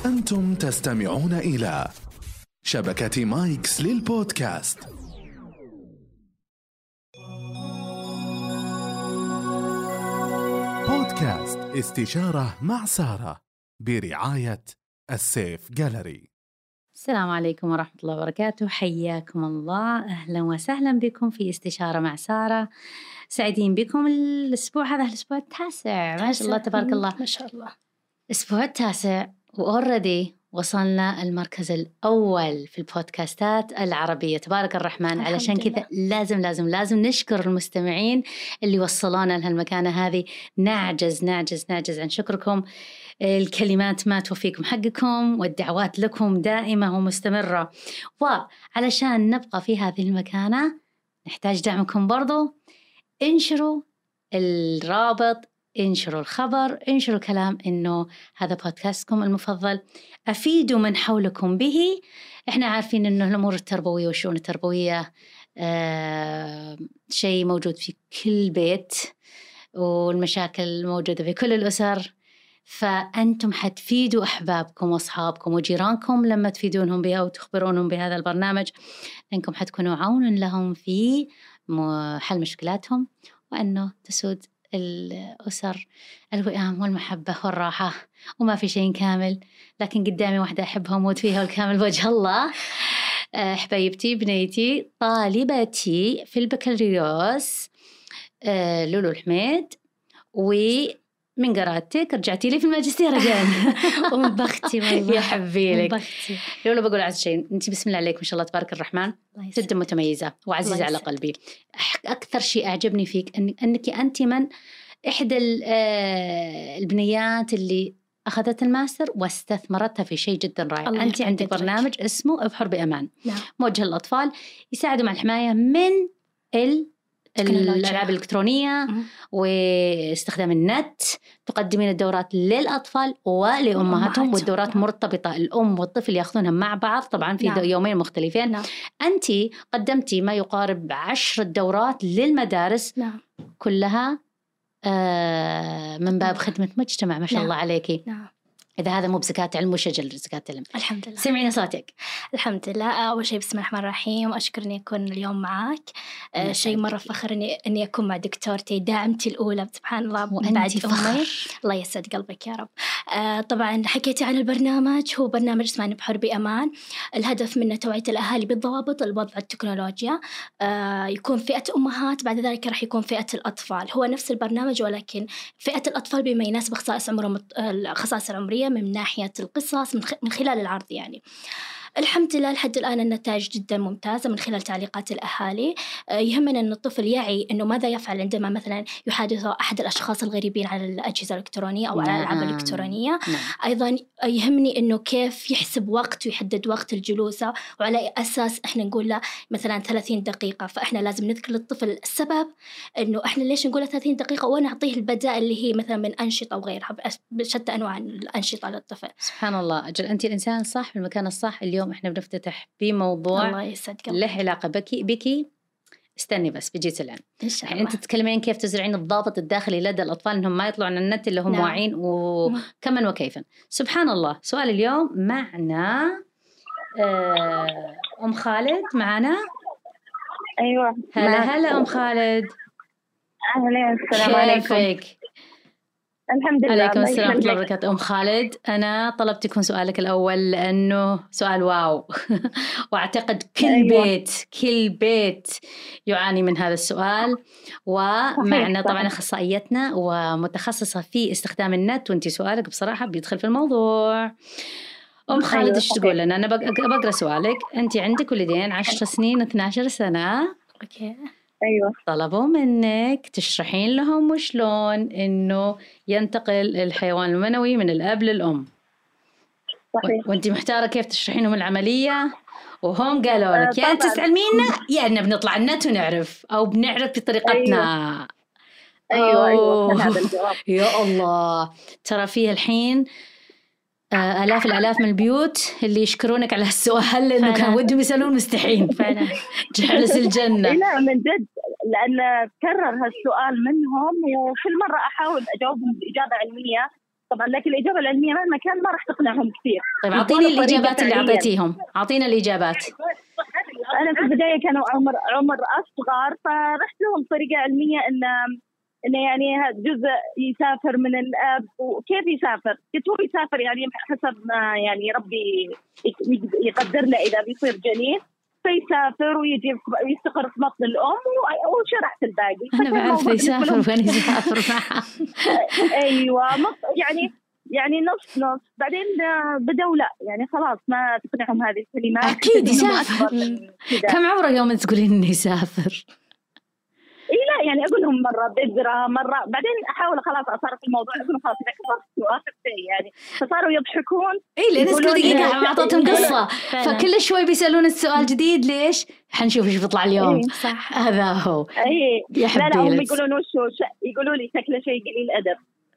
أنتم تستمعون إلى شبكة مايكس للبودكاست. بودكاست استشارة مع سارة برعاية السيف جاليري. السلام عليكم ورحمة الله وبركاته، حياكم الله، أهلا وسهلا بكم في استشارة مع سارة. سعيدين بكم الأسبوع هذا، الأسبوع التاسع، ما شاء الله تبارك الله، ما شاء الله، الأسبوع التاسع وأوردي وصلنا المركز الأول في البودكاستات العربية، تبارك الرحمن. علشان كذا لازم نشكر المستمعين اللي وصلونا لهالمكانة هذه. نعجز عن شكركم، الكلمات ما توفيكم حقكم، والدعوات لكم دائمة ومستمرة. وعلشان نبقى في هذه المكانة نحتاج دعمكم برضو. انشروا الرابط، انشروا الخبر، انشروا كلام إنه هذا بودكاستكم المفضل، أفيدوا من حولكم به. إحنا عارفين إنه الأمور التربوية والشؤون التربوية شيء موجود في كل بيت، والمشاكل موجودة في كل الأسر، فأنتم حتفيدوا أحبابكم وأصحابكم وجيرانكم لما تفيدونهم بها وتخبرونهم بهذا البرنامج، إنكم حتكونوا عون لهم في حل مشكلاتهم، وأنه تسود الأسر الوئام والمحبة والراحة. وما في شيء كامل، لكن قدامي واحدة أحبها وموت فيها والكامل وجه الله، حبيبتي بنيتي طالبتي في البكالوريوس، لولو الحميد. ومن قراتك رجعتي لي في الماجستير رجال ومن بختي والله يا حبيلك لولو. بقول عز شيء، أنت بسم الله عليك ما شاء الله تبارك الرحمن، جدا متميزة وعزيزة على قلبي. أكثر شيء أعجبني فيك أنت من إحدى البنيات اللي أخذت الماستر واستثمرتها في شيء جدا رائع. أنت عندك برنامج اسمه ابحر بأمان، موجه للأطفال يساعدوا مع الحماية من الألعاب الإلكترونية واستخدام النت. تقدمين الدورات للأطفال ولأمهاتهم، والدورات مرتبطة، الأم والطفل يأخذونها مع بعض طبعا في يومين مختلفين. أنت قدمتي ما يقارب 10 دورات للمدارس، كلها من باب خدمة مجتمع، ما شاء الله عليكي. إذا هذا مو بزكاة علم وش أجل زكاة علم. الحمد لله. سمعينا صوتك. الحمد لله. أول شيء بسم الله الرحمن الرحيم، وأشكر إني أكون اليوم معك. شيء مرة فخر إني أكون مع دكتورتي داعمتي الأولى، سبحان الله، بعد أمي. الله يسعد قلبك يا رب. طبعا حكيتي عن البرنامج، هو برنامج اسمه ابحر بأمان. الهدف منه توعية الأهالي بالضوابط الوضع التكنولوجيا. يكون فئة أمهات، بعد ذلك راح يكون فئة الأطفال. هو نفس البرنامج ولكن فئة الأطفال بما يناسب خصائص عمرهم، الخصائص العمرية من ناحية القصص من خلال العرض. يعني الحمد لله لحد الآن النتائج جدا ممتازة من خلال تعليقات الأهالي. يهمنا أن الطفل يعي أنه ماذا يفعل عندما مثلا يحادث أحد الأشخاص الغريبين على الأجهزة الإلكترونية أو على الألعاب الإلكترونية. أيضا يهمني أنه كيف يحسب وقت ويحدد وقت الجلوس، وعلى أساس إحنا نقول له مثلا 30 دقيقة، فإحنا لازم نذكر للطفل السبب أنه إحنا ليش نقول 30 دقيقة، ونعطيه البدائل اللي هي مثلا من أنشطة وغيرها، بشتى أنواع الأنشطة للطفل. سبحان الله، أجل أنت الإنسان الصح في المكان الصح. اليوم إحنا بنفتتح بموضوع له علاقة بك. استني بس بيجي الآن. يعني أنت تتكلمين كيف تزرعين الضابط الداخلي لدى الأطفال إنهم ما يطلعوا عن النت اللي هم واعين وكمن وكيفا. سبحان الله. سؤال اليوم معنا أم خالد معنا. أيوة هلا أم خالد. أهلا، السلام عليكم. كيفك؟ الحمد لله. عليكم السلام ورحمة الله وبركاته. أم خالد، أنا طلبت يكون سؤالك الأول لأنه سؤال واو وأعتقد كل بيت يعاني من هذا السؤال. ومعنا طبعا أخصائيتنا ومتخصصة في استخدام النت، وأنتي سؤالك بصراحة بيدخل في الموضوع. أم خالد إيش تقول لنا؟ أنا بقرأ سؤالك. أنتي عندك ولدين 10 سنين 12 سنة. أوكي. أيوة. طلبوا منك تشرحين لهم وشلون إنه ينتقل الحيوان المنوي من الأب للأم. صحيح. وأنتي محتارة كيف تشرحينهم العملية، وهم قالوا لك يا تسألينا يا إننا بنطلع النت ونعرف، أو بنعرف بطريقتنا. أيوة. هذا الجواب. يا الله، ترى فيه الحين آلاف من البيوت اللي يشكرونك على السؤال، لأنه كان ودهم يسألون مستحيل فعلا. جعلس الجنة. لا من جد، لأن كرر هالسؤال منهم، وكل مرة أحاول أجاوبهم بإجابة علمية طبعا، لكن الإجابة العلمية مهما كان ما راح تقنعهم كثير. طيب أعطيني الإجابات اللي أعطيتيهم، أعطينا الإجابات. أنا في البداية كانوا عمر أصغر، فرحت لهم طريقة علمية إنه يعني جزء يسافر من الأب. وكيف يسافر؟ قلت هو يسافر يعني حسب ما يعني ربي يقدر له إذا بيصير جنين، فيسافر ويجي ويستقر في بطن الأم، وشرحت الباقي. أنا بعرف يسافر وين يسافر معه. أيوة يعني نص بعدين بدأوا لا يعني خلاص ما تقنعهم هذه الكلمات. أكيد يسافر. كم عمره يوم تقولين إنه يسافر؟ إيه لا يعني أقول لهم مرة بذرة مرة، بعدين أحاول خلاص أصار في الموضوع أقول لهم خلاص إذا كبرت وآخر شيء يعني، فصاروا يضحكون. إيه لأن كل دقيقة أعطتهم قصة، فكل شوي بيسألون السؤال جديد. ليش؟ حنشوف إيش بيطلع اليوم. إيه صح هذا هو. إيه يا لا هم حبيبي يقولون وشو يقولوا لي شكله شيء قليل أدب.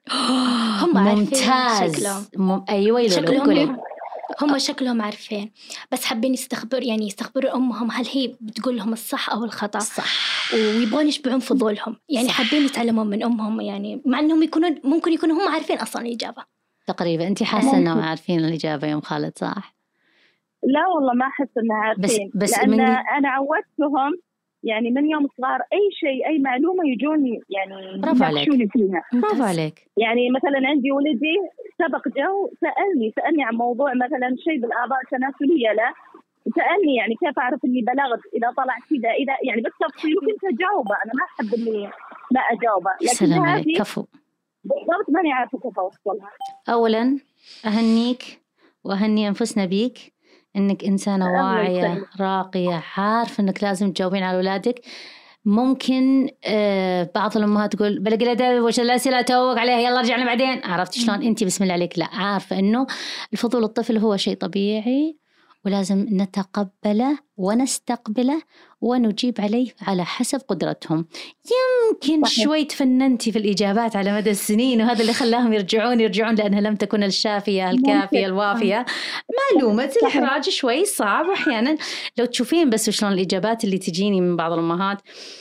هم ممتاز. شكلهم. أيوة شكلهم هم شكلهم عارفين، بس حابين يستخبروا أمهم هل هي بتقول لهم الصح أو الخطأ. صح. ويبغون يشبعون فضولهم يعني. صح. حابين يتعلمون من أمهم يعني، مع أنهم ممكن يكونوا هم عارفين أصلا الإجابة تقريبا. أنت حاسة أنهم عارفين الإجابة يا أم خالد صح؟ لا والله ما أحس أنها عارفين، بس لأن أنا عودتهم يعني من يوم صغار أي شيء أي معلومة يجوني يعني يناقشوني فيها. برافو عليك. يعني مثلا عندي ولدي سبق جو سألني عن موضوع مثلا شيء بالآباء تناسلية، لا سألني يعني كيف أعرف إني بلغت إذا طلع كذا إذا يعني بس تفصيل كنت أجاوبه. أنا ما أحب إني ما أجاوبه، لكن هذه كفو بالضبط ماني عارفة كيف أوصلها. أولا أهنيك وأهني أنفسنا بيك إنك إنسانة واعية راقية، عارف إنك لازم تجاوبين على أولادك. ممكن بعض الأمهات تقول بلقي الأدب وش الأسئلة توق عليها يلا رجعنا بعدين. عرفت شلون؟ أنت بسم الله عليك لا عارفة إنه الفضول الطفل هو شيء طبيعي ولازم نتقبله ونستقبله ونجيب عليه على حسب قدرتهم. يمكن شوي تفننتي في الإجابات على مدى السنين وهذا اللي خلاهم يرجعون لأنها لم تكن الشافية الكافية الوافية. معلومة الإحراج شوي صعب أحيانا لو تشوفين بس شلون الإجابات اللي تجيني من بعض الأمهات.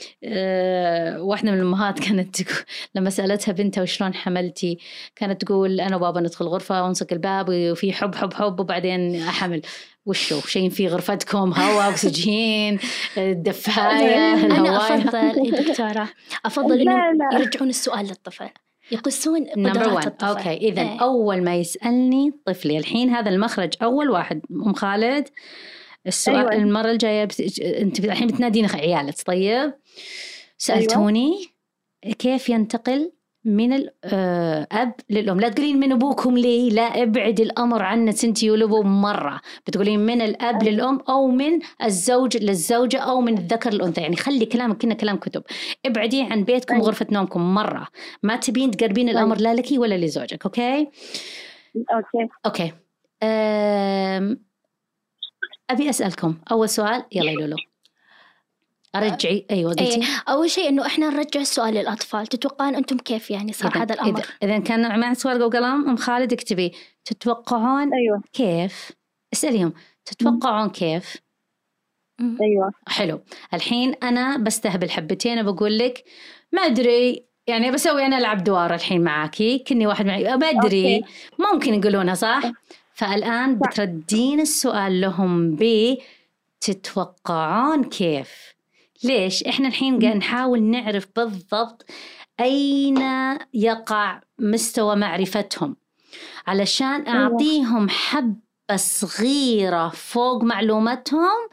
واحدة من الأمهات كانت لما سألتها بنتها وشلون حملتي كانت تقول أنا وبابا ندخل غرفة ونسك الباب وفي حب وبعدين أحمل. وشو شيء في غرفتكم هواء أكسجين الدفاية أنا أفضل دكتورة إنه يرجعون السؤال للطفل يقصون قدرات الطفل. أوكي إذن أول ما يسألني طفلي الحين هذا المخرج أول واحد أم خالد السؤال. أيوة. المرة الجاية أنت الحين بتنادين عيالك طيب سألتوني أيوة. كيف ينتقل من الأب للأم. لا تقولين من أبوكم ليه، لا ابعد الأمر عنه أنتي والأبو مرة. بتقولين من الأب للأم أو من الزوج للزوجة أو من الذكر للأنثى. يعني خلي كلامك كنا كلام كتب. ابعدي عن بيتكم وغرفة نومكم مرة. ما تبين تقربين الأمر لا لك ولا لزوجك. أوكي. أبي أسألكم أول سؤال. يلا يلولو أرجعي. أيوة قلتي. أول شيء إنه إحنا نرجع السؤال للأطفال. تتوقعون أنتم كيف يعني صار هذا الأمر؟ إذا كان معك سؤال وقلم أم خالد اكتبي تتوقعون أيوة. كيف. اسأليهم تتوقعون كيف. أيوة حلو. الحين أنا بستهبل حبتين بقول لك ما أدري يعني بسوي أنا ألعب دوار الحين معاكي كني واحد معي ما أدري ممكن يقولونها صح. فالآن بتردين السؤال لهم تتوقعون كيف. ليش؟ إحنا الحين قاعد نحاول نعرف بالضبط أين يقع مستوى معرفتهم علشان أعطيهم حبة صغيرة فوق معلوماتهم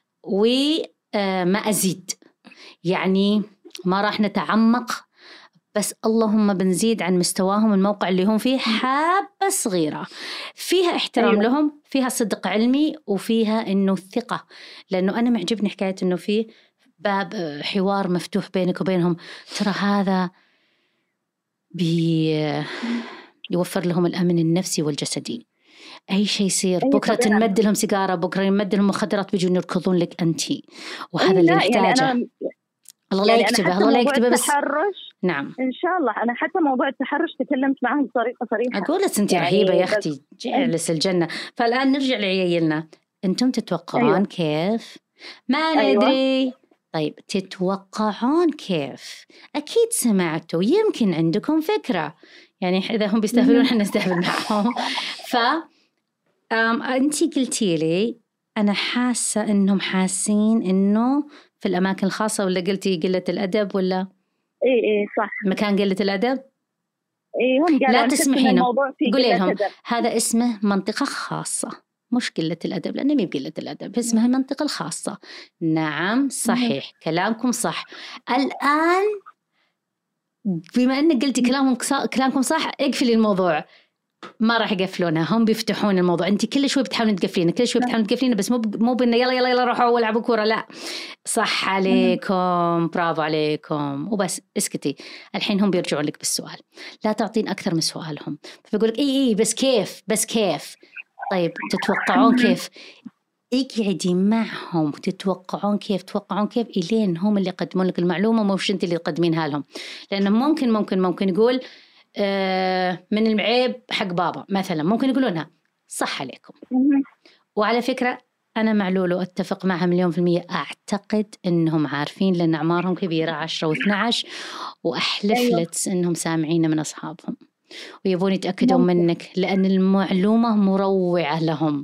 وما أزيد. يعني ما راح نتعمق بس اللهم بنزيد عن مستواهم الموقع اللي هم فيه حبة صغيرة فيها احترام لهم فيها صدق علمي وفيها إنه ثقة. لأنه أنا معجبني حكاية إنه فيه باب حوار مفتوح بينك وبينهم. ترى هذا يوفر لهم الأمن النفسي والجسدي. أي شيء يصير بكرة تنمد لهم سيجارة بكرة ينمد لهم مخدرات بيجون يركضون لك أنت وهذا اللي نحتاجه. يعني الله لا يكتبه الله لا يكتبه بس التحرش. نعم إن شاء الله. أنا حتى موضوع التحرش تكلمت معهم بطريقة صريحة. أقول لك أنت رهيبة يا أختي جالس الجنة. فالآن نرجع لعيالنا. أنتم تتوقعون كيف؟ ما ندري. طيب تتوقعون كيف؟ أكيد سمعتوا يمكن عندكم فكرة يعني إذا هم بيستهبلون إحنا نستهبل معهم. أنتي قلتي لي أنا حاسة إنهم حاسين إنه في الأماكن الخاصة، ولا قلتي قلة الأدب ولا؟ إيه صح، مكان قلة الأدب. إيه هم قالوا لا تسمحين، قولي لهم هذا اسمه منطقة خاصة مش قلة الأدب، لأنه مي بقلة الأدب، اسمها المنطقة الخاصة. نعم صحيح، كلامكم صح. الآن بما أنك قلتي كلامكم صح، اقفلي الموضوع. ما راح يقفلونها، هم بيفتحون الموضوع. أنت كل شوي بتحاولين تقفلينه، كل شوي بتحاولين تقفلينه، بس مو بإنه يلا روحوا والعبوا كورة، لا. صح عليكم، برافو عليكم، وبس اسكتي. الحين هم بيرجعون لك بالسؤال، لا تعطين أكثر من سؤالهم. فبيقولك إيه بس كيف. طيب تتوقعون كيف؟ اقعدي معهم تتوقعون كيف إلين هم اللي يقدمون لك المعلومة، مش أنت اللي تقدمينها لهم. لأنه ممكن يقول من العيب حق بابا مثلا، ممكن يقولونها صح عليكم. وعلى فكرة أنا مع لولو أتفق معها 100%. أعتقد أنهم عارفين، لأن أعمارهم كبيرة 10 و12، وأحلف لك أنهم سامعين من أصحابهم ويبون يتأكدون منك، لأن المعلومة مروعة لهم،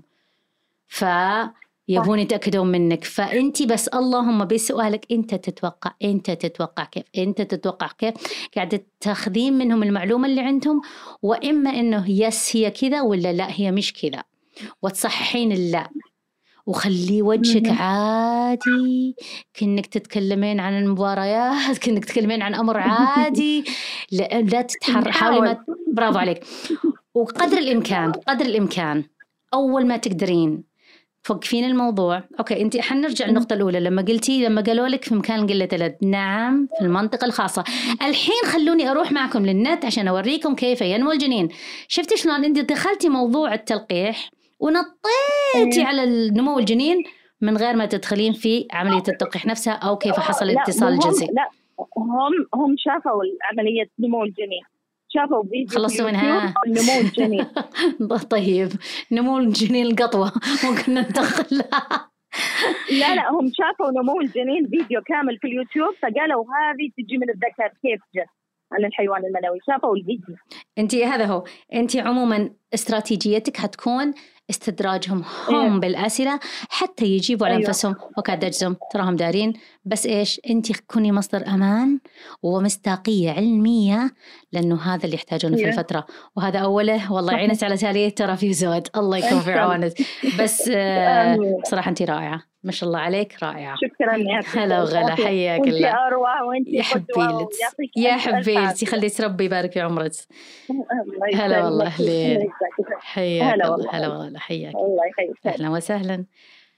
فيبون يتأكدون منك. فأنتي بس اللهم بسؤالك أنت تتوقع كيف قاعدة تاخذين منهم المعلومة اللي عندهم، وإما إنه يس هي كذا ولا لا هي مش كذا، وتصححين اللا. وخلي وجهك عادي كأنك تتكلمين عن المباريات، كأنك تتكلمين عن أمر عادي. لا تتحرك، حاولي ما. برافو عليك. وقدر الإمكان أول ما تقدرين توقفين الموضوع. أوكي أنتي حنرجع للنقطة الأولى لما قالوا لك في مكان قلة الأدب. نعم في المنطقة الخاصة. الحين خلوني أروح معكم للنت عشان أوريكم كيف ينمو الجنين. شفتي شلون أنت دخلتي موضوع التلقيح ونطيتي على النمو الجنين من غير ما تدخلين في عملية التلقيح نفسها أو كيف حصل الاتصال الجنسي. لا هم شافوا عملية نمو الجنين، شافوا فيديو خلصوا منها نمو الجنين. طيب نمو الجنين القطوة ممكن ندخلها. لا هم شافوا نمو الجنين فيديو كامل في اليوتيوب، فقالوا هذه تجي من الذكر كيف جت عن الحيوان المنوي. شافوا الفيديو. انتي هذا هو. انتي عموما استراتيجيتك هتكون استدراجهم هم بالأسئلة حتى يجيبوا على أنفسهم. وكاد أجزم تراهم دارين، بس إيش أنتي كوني مصدر أمان ومستاقية علمية، لأنه هذا اللي يحتاجونه في الفترة. وهذا أوله والله يعينك على تاليه، ترى في زود الله يكون في عونك. بس بصراحة أنتي رائعة ما شاء الله عليك، رائعة. شكرا يا هلا وغلا، حياك الله. وانتي أروع وانتي قدوة، يا حبيبتي خلي تربي يبارك في عمرك. هلا والله أهلين، حياك الله. هلا والله حياك، الله يحييك. أهلا وسهلا.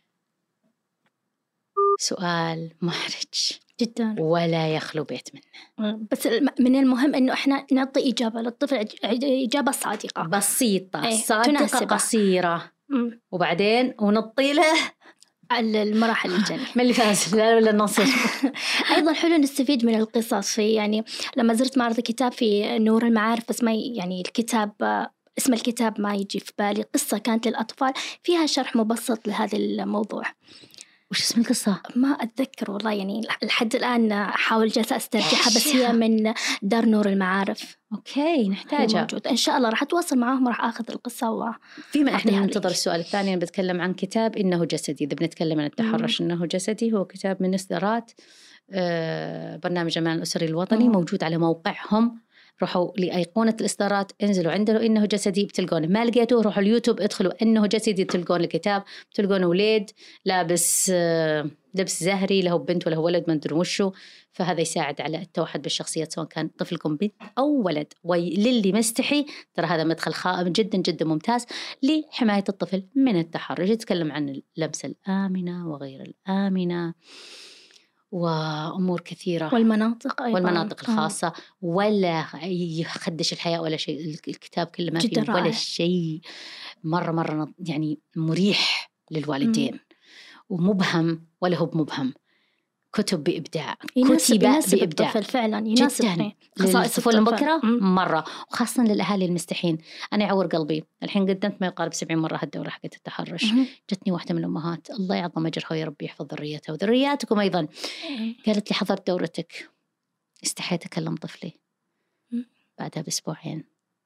سؤال محرج جدا ولا يخلو بيت منه، بس من المهم إنه إحنا نعطي إجابة للطفل، إجابة صادقة بسيطة صادقة قصيرة، وبعدين ونطي له المراحل الجاية من اللي فاز ولا النصر. أيضا حلو نستفيد من القصص. في يعني لما زرت معرض الكتاب في نور المعارف، بس ما يعني الكتاب اسم الكتاب ما يجي في بالي، قصة كانت للأطفال فيها شرح مبسط لهذا الموضوع. وش اسم القصة؟ ما أتذكر والله، يعني لحد الآن أحاول جالسة أسترجعها، بس هي من دار نور المعارف. أوكي نحتاجها موجود إن شاء الله. راح أتواصل معهم، راح أخذ القصة فيما إحنا ننتظر السؤال الثاني. أنا بتكلم عن كتاب إنه جسدي. إذا بنتكلم عن التحرش إنه جسدي، هو كتاب من إصدارات برنامج الأمان الأسري الوطني، موجود على موقعهم. روحوا لأيقونة الإصدارات، انزلوا عنده إنه جسدي بتلقونه. ما لقيتوه روحوا اليوتيوب ادخلوا إنه جسدي، تلقون الكتاب. تلقون وليد لابس لبس زهري، له بنت وله ولد ما ندري وشو. فهذا يساعد على التوحد بالشخصيات سواء كان طفلكم بنت أو ولد. وللي مستحي ترى هذا مدخل جدا جدا ممتاز لحماية الطفل من التحرش. يتكلم عن اللمسة الآمنة وغير الآمنة وأمور كثيرة، والمناطق أيضا، والمناطق الخاصة، ولا يخدش الحياة ولا شيء. الكتاب كله ما فيه ولا شيء. مرة يعني مريح للوالدين، ومبهم ولا هو بمبهم. كتب بإبداع، كتب بإبداع فعلا جدا خصائص الطفل المبكرة مرة، وخاصة للأهالي المستحين. أنا يعور قلبي الحين قدمت ما يقارب 70 مرة هالدورة حقت التحرش. جتني واحدة من الأمهات الله يعظم أجرها ويا ربي يحفظ ذريتها وذرياتكم أيضا، قالت لي حضرت دورتك استحيت أكلم طفلي. بعدها بأسبوعين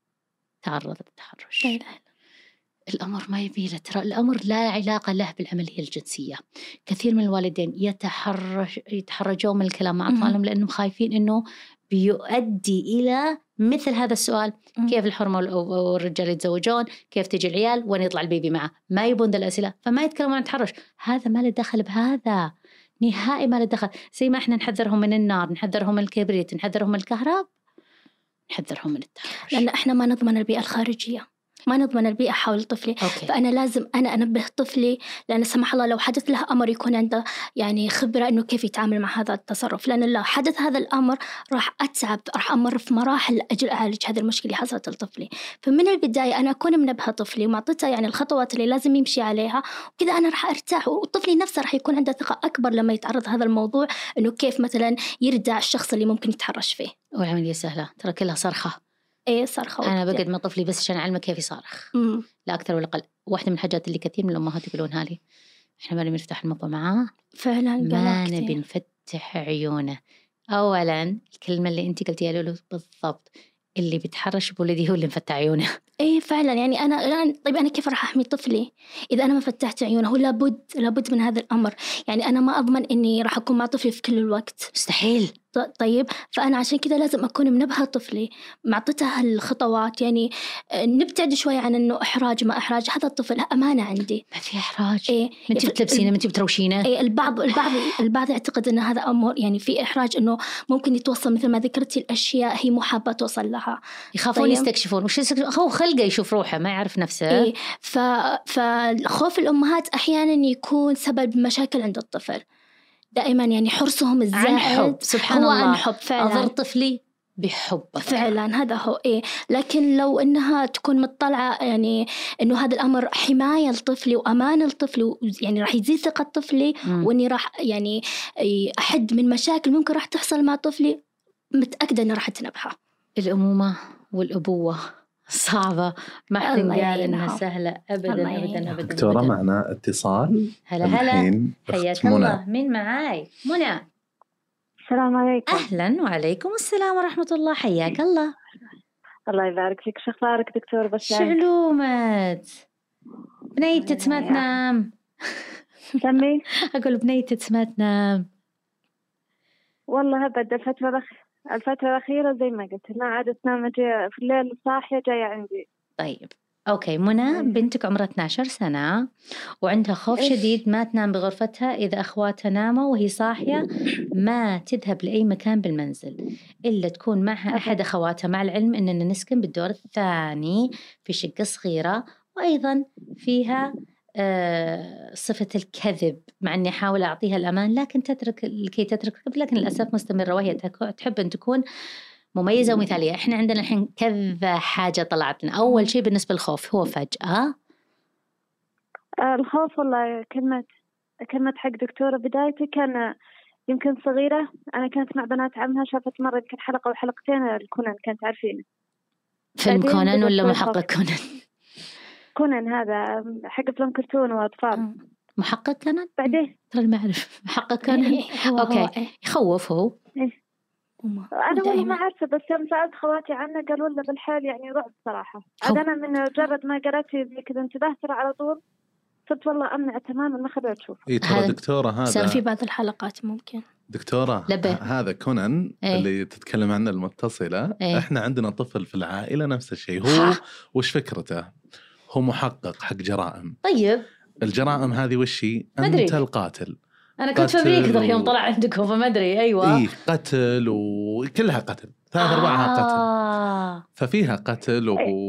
تعرض للتحرش. الأمر ما يبي له، ترى الأمر لا علاقة له بالعملية الجنسية. كثير من الوالدين يتحرجون من الكلام مع أطفالهم لأنهم خايفين إنه بيؤدي إلى مثل هذا السؤال: كيف الحرمة والرجال يتزوجون؟ كيف تجي العيال؟ وين يطلع البيبي معه؟ ما يبون ذا الأسئلة، فما يتكلمون عن التحرش. هذا ما له دخل بهذا نهائي، ما له دخل. زي ما إحنا نحذرهم من النار، نحذرهم من الكبريت، نحذرهم من الكهرب، نحذرهم من التحرش. لأن إحنا ما نضمن البيئة الخارجية، ما نضمن البيئة حول طفلي. فأنا لازم أنا أنبه طفلي، لأن سمح الله لو حدث له أمر يكون عنده يعني خبرة إنه كيف يتعامل مع هذا التصرف. لأن لو حدث هذا الأمر راح أتعب، راح أمر في مراحل لأجل أعالج هذه المشكلة اللي حصلت لطفلي. فمن البداية أنا أكون منبهة طفلي ومعطيته يعني الخطوات اللي لازم يمشي عليها، وكذا أنا راح أرتاح، وطفلي نفسه راح يكون عنده ثقة أكبر لما يتعرض هذا الموضوع، إنه كيف مثلا يردع الشخص اللي ممكن يتحرش فيه. والعملية سهلة، ترى كلها صرخة. صرخة. أنا بقعد مع طفلي بس عشان أعلمه كيف يصارخ، لا أكثر ولا أقل. واحدة من الحاجات اللي كثير من الأمهات يقولونها لي: إحنا ما نبي نفتح الموضوع معاه، فعلا ما نبي نفتح عيونه. أولا الكلمة اللي أنت قلتيها له بالضبط، اللي بيتحرش بولدي هو اللي مفتح عيونه. فعلا. يعني طيب أنا كيف راح أحمي طفلي إذا أنا ما فتحت عيونه؟ هو لابد من هذا الأمر. يعني أنا ما أضمن إني راح أكون مع طفلي في كل الوقت، مستحيل. طيب فأنا عشان كده لازم أكون منبهة طفلي، معطيته الخطوات. يعني نبتعد شوية عن إنه إحراج ما إحراج، هذا الطفل أمانة عندي، ما في إحراج. أنت بتلبسينه، أنت بتروشينه. البعض يعتقد أن هذا أمر يعني في إحراج، إنه ممكن يتوصل مثل ما ذكرتي الأشياء هي مو حابة توصل لها، يخافون. طيب. يستكشفون هو خلقه يشوف روحه، ما يعرف نفسه. فخوف الأمهات أحيانا يكون سبب مشاكل عند الطفل. دائما يعني حرصهم الزائد عن حب، سبحان الله، عن حب فعلا. أضر طفلي بحب فعلا، هذا هو. لكن لو إنها تكون مطلعة يعني إنه هذا الأمر حماية لطفلي وأمان لطفلي، يعني راح يزيد ثقة طفلي، وإني راح يعني أحد من مشاكل ممكن راح تحصل مع طفلي، متأكدة إنه راح أتنبهها. الأمومة والأبوة صعبة، ما حد قال إنها سهلة أبدا أبدا أبدا. دكتورة معنا اتصال. هلا حياك الله. مين معاي؟ منى. السلام عليكم. أهلا وعليكم السلام ورحمة الله، حياك الله. الله يبارك فيك. شو أخبارك دكتور؟ بس شعلومت بنيتك ما تنام. سمي. أقول بنيتك ما تنام. والله أبدا الفترة الأخيرة زي ما قلت ما عادت تنام، في الليل صاحية جاية عندي. طيب أوكي، منى بنتك عمرها 12 سنة وعندها خوف شديد، ما تنام بغرفتها، إذا أخواتها ناموا وهي صاحية ما تذهب لأي مكان بالمنزل إلا تكون معها أحد أخواتها، مع العلم أننا نسكن بالدور الثاني في شقة صغيرة، وأيضا فيها صفة الكذب، مع أني أحاول أعطيها الأمان لكن لكي تترك، لكن للأسف مستمرة، وهي تحب أن تكون مميزة ومثالية. إحنا عندنا الحين كذا حاجة طلعت لنا. أول شيء بالنسبة للخوف، هو فجأة الخوف. والله كلمة حق دكتورة بدايتي كان يمكن صغيرة، أنا كانت مع بنات عمها، شافت مرة يمكن حلقة أو حلقتين الكونان، كانت عارفين فيلم كونان ولا محقق كونان؟ كونان هذا حق فيلم كرتون وأطفال. محقق كونان بعدين ترى ما أعرف محقق كونان. أوكي يخوف هو. أنا والله ما عارفة، بس يوم سألت خواتي عنه قالوا لنا بالحال يعني رعب صراحة. أنا من مجرد ما قرأت زي كذا انتبهت على طول، صرت والله أمنع تماما ما خليت أشوف. ترى دكتورة هذا صار في بعض الحلقات ممكن دكتورة هذا كونان اللي تتكلم عنه المتصلة. إحنا عندنا طفل في العائلة نفس الشيء. هو وش فكرته؟ هو محقق حق جرائم. طيب الجرائم هذه وشي أنت القاتل. أنا كنت في أمريكا يوم طلع عندكم فما أدري. أيوة قتل وكلها قتل، 3/4 قتل، ففيها قتل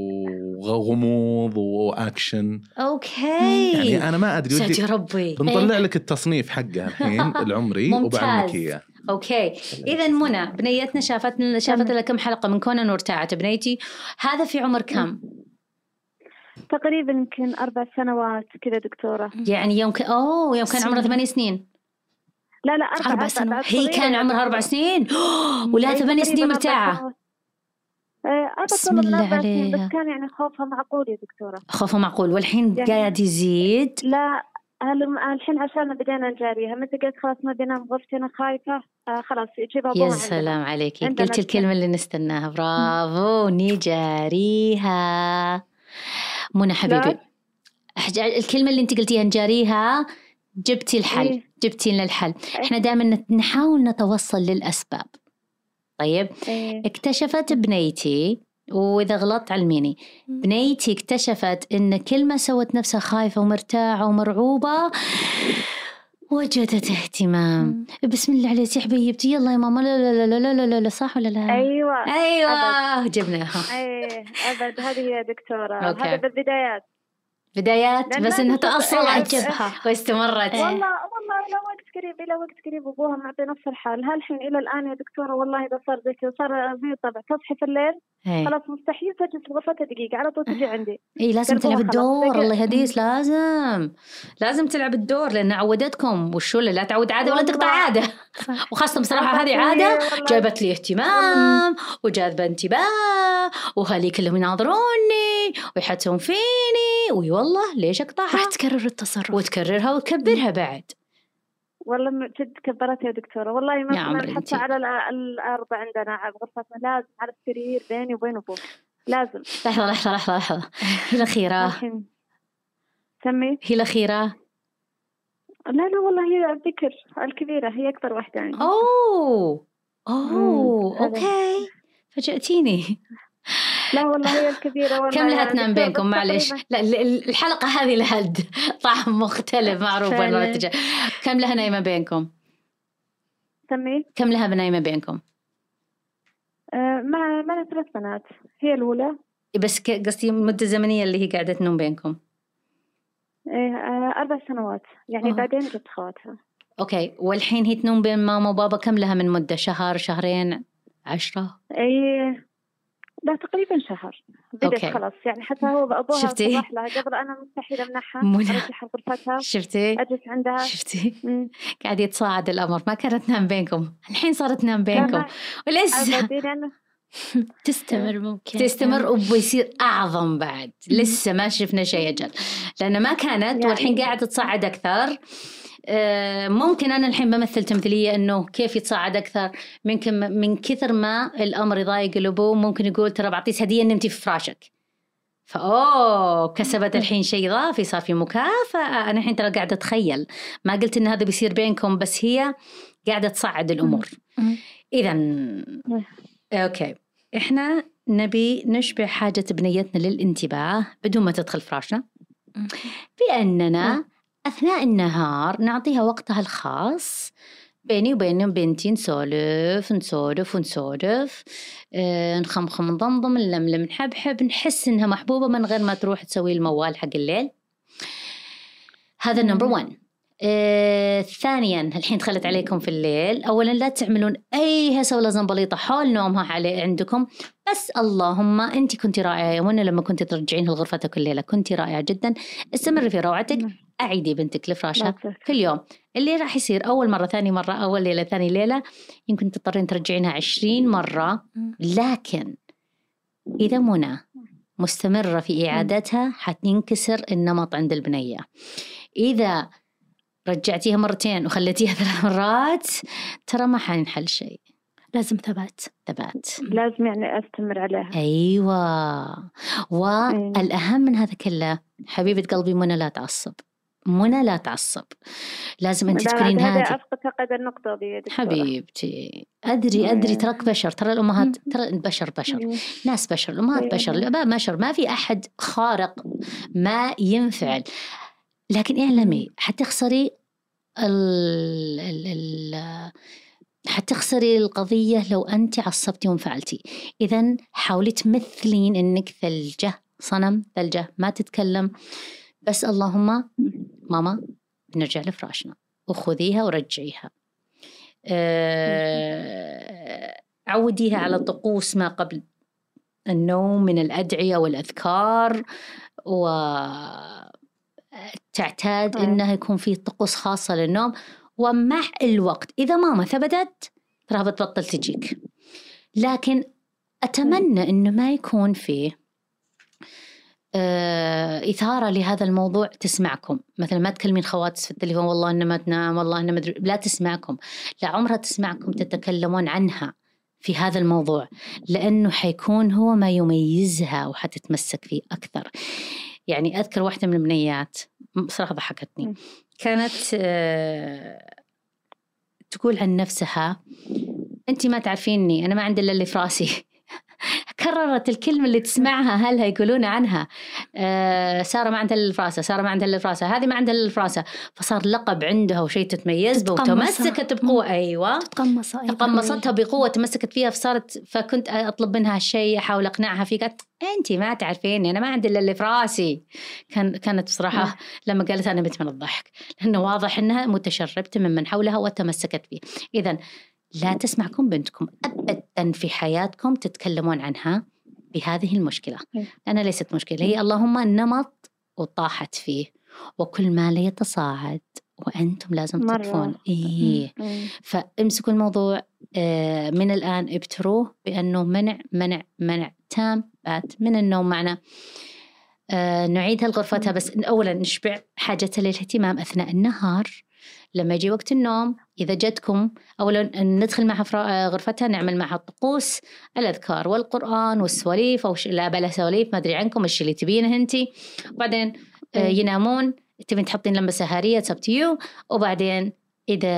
وغموض وأكشن. أوكي يعني أنا ما أدري ساتر ربي. بنطلع لك التصنيف حقه الحين العمري وبعلمك إياه. أوكي إذا منى بنيتنا شافت لها كم حلقة من كونان وارتاعت. بنيتي هذا في عمر كم؟ تقريبا يمكن 4 سنوات كذا دكتورة. يعني يوم كان عمره 8 سنين. لا 4 سنوات. هي كان عمرها 4 سنين ولا 8 سنين مرتاعة. بسم الله عليها. بس كان يعني خوفها معقول يا دكتورة. خوفها معقول والحين يعني قاعد يزيد. لا الحين عشان بدينا نجاريها، متى قلت خلاص ما بينام غرفتي أنا خايفة، خلاص يجيب أبوها. يا سلام عليكي، قلت الكلمة اللي نستناها، برافو. نجاريها. منى حبيبي، الكلمة اللي انت قلتيها نجاريها، جبتي الحل. جبتي لنا الحل. احنا دائما نحاول نتوصل للأسباب. طيب اكتشفت بنيتي، وإذا غلطت علميني، بنيتي اكتشفت إن كل ما سوت نفسها خايفة ومرتاعة ومرعوبة وجدت اهتمام. بسم الله عليك يا حبيبتي، يلا يا ماما. لا لا لا لا لا لا، صح ولا لا؟ أيوة جبناها. أبد هذه يا دكتورة. هذا بالبدايات بس إنها تأصلت واستمرت. والله إلى وقت قريب أبوها معطي نفس الحال. هالحين إلى الآن يا دكتورة والله إذا صار زي كذا، صار زي طبع تصحي في الليل خلاص مستحيل تجلس بغرفتها دقيقة، على طول تجي عندي. لازم تلعب الدور. الله يهديك، لازم تلعب الدور، لأن عودتكم وشو لا تعود عادة ولا تقطع عادة. وخاصة بصراحة هذه عادة جابت لي اهتمام وجاذبة انتباه، وهالي كلهم يناظروني ويحتون فيني، وي والله ليش أقطعها؟ راح تكرر التصرف وتكررها وتكبرها بعد. والله جد كبرت يا دكتورة. والله مثلا حتى على الأرض عندنا بغرفتنا لازم على السرير بيني وبين أبوه لازم. لحظة هي الأخيرة. سمي هي الأخيرة. لا والله هي الذكر الكبيرة، هي أكبر واحدة عندي. أوكي فاجأتيني. لا والله هي الكبيرة. والله كم لها تنام بينكم؟ معلش، لا الحلقة هذه لها طعم مختلف معروف. كم لها نايمة بينكم؟ سمي كم لها بنايمة بينكم؟ معنا 3 بنات، هي الأولى. بس قصدي مدة زمنية اللي هي قاعدة تنوم بينكم. 4 سنوات يعني. بعدين جبت خواتها. أوكي، والحين هي تنوم بين ماما وبابا كم لها من مدة؟ شهر، شهرين، 10؟ لا تقريبا شهر. بدأت خلاص يعني. حتى هو أبوها صباح لها قبل أنا مستحيل أمنحها أرجح غرفتها. شفتي أجلس عندها. شفتي قاعد يتصاعد الأمر. ما كانت تنام بينكم، الحين صارت تنام بينكم ولسه تستمر وبيصير أعظم بعد. لسه ما شفنا شيء أجل، لأن ما كانت يعني. والحين قاعدة تصعد أكثر. ممكن أنا الحين بمثل تمثيلية إنه كيف يتصاعد أكثر. من كثر ما الأمر يضايق الأبو ممكن يقول ترى بعطيك هدية نمتي في فراشك. كسبت الحين شيء إضافي، صار في مكافأة. أنا الحين ترى قاعدة أتخيل، ما قلت إن هذا بيصير بينكم، بس هي قاعدة تصعد الأمور. إذن أوكي، إحنا نبي نشبع حاجة بنيتنا للانتباه بدون ما تدخل فراشنا، بأننا أثناء النهار نعطيها وقتها الخاص. بيني وبين بنتي نسولف نخمخم نضمضم نلملم نحبحب، نحس إنها محبوبة من غير ما تروح تسوي الموال حق الليل. هذا نمبر 1. ثانيا، الحين دخلت عليكم في الليل، أولا لا تعملون أي هسة ولا زنبليطة حول نومها عليه عندكم. بس اللهم أنت كنت رائعة يا منى لما كنت ترجعينها لغرفتها كل ليلة، كنت رائعة جدا. استمري في روعتك. أعيدي بنتك لفراشها كل يوم. اللي راح يصير أول مرة، ثاني مرة، أول ليلة، ثاني ليلة، يمكن تضطرين ترجعينها 20 مرة. لكن إذا منى مستمرة في إعادتها حتنكسر النمط عند البنية. إذا رجعتيها مرتين وخليتيها 3 مرات ترى ما حنحل شيء. لازم ثبات. لازم يعني أستمر عليها. أيوة. والأهم من هذا كله حبيبة قلبي منى لا تعصب. لازم أنت تكونين هادي. أعتقد النقطة دي حبيبتي. أدري ترك بشر، ترى الأمهات ترى بشر ناس بشر، الأمهات بشر، الآباء بشر، ما في أحد خارق ما ينفعل. لكن اعلمي حتخسري حتخسري القضية لو أنت عصبتي وانفعلتي. إذن حاولي تمثلين إنك ثلجة، صنم ثلجة ما تتكلم، بس اللهم ماما بنرجع لفراشنا وخذيها ورجعيها. عوديها على طقوس ما قبل النوم من الأدعية والأذكار، وتعتاد إنها يكون فيه طقوس خاصة للنوم. ومع الوقت إذا ماما ثبتت ترى بتبطل تجيك. لكن أتمنى إنه ما يكون فيه إثارة لهذا الموضوع تسمعكم. مثلا ما تكلمين خواتس في التليفون والله إنها ما تنام والله إنها مدري، لا تسمعكم، لا عمرها تسمعكم تتكلمون عنها في هذا الموضوع، لأنه حيكون هو ما يميزها وحتتمسك فيه أكثر. يعني أذكر واحدة من البنيات بصراحة ضحكتني، كانت تقول عن نفسها أنتي ما تعرفيني، أنا ما عندي إلا اللي في راسي. كررت الكلمة اللي تسمعها أهلها يقولون عنها، سارة ما عندها إلا في راسها، سارة ما عندها إلا في راسها، هذه ما عندها إلا في راسها، فصار لقب عندها وشيء تتميز به وتمسكت بقوة. أيوة تقمصتها بقوة، تمسكت فيها، فكنت أطلب منها الشيء، أحاول أقنعها فيه، قالت أنتي ما تعرفيني، أنا ما عندي إلا اللي في راسي. كانت بصراحة لما قالت أنا بنت من الضحك، لأنه واضح أنها متشربة من حولها وتمسكت فيه. إذن لا تسمعكم بنتكم أبدا في حياتكم تتكلمون عنها بهذه المشكلة، لأنها ليست مشكلة، هي اللهم نمط وطاحت فيه، وكل ما لا يتصاعد وأنتم لازم تطفون. فامسكوا الموضوع من الآن، ابتروه بأنه منع تام بات من النوم معنا. نعيدها لغرفتها، بس أولا نشبع حاجتها للاهتمام أثناء النهار. لما يجي وقت النوم إذا جتكم أولا ندخل معها في غرفتها، نعمل معها الطقوس، الأذكار والقرآن والسواليف، أو لا بلا سواليف، ما أدري عنكم إيش اللي تبينه أنتي. وبعدين ينامون، تبين تحطين لمبة سهرية it's up to you. وبعدين إذا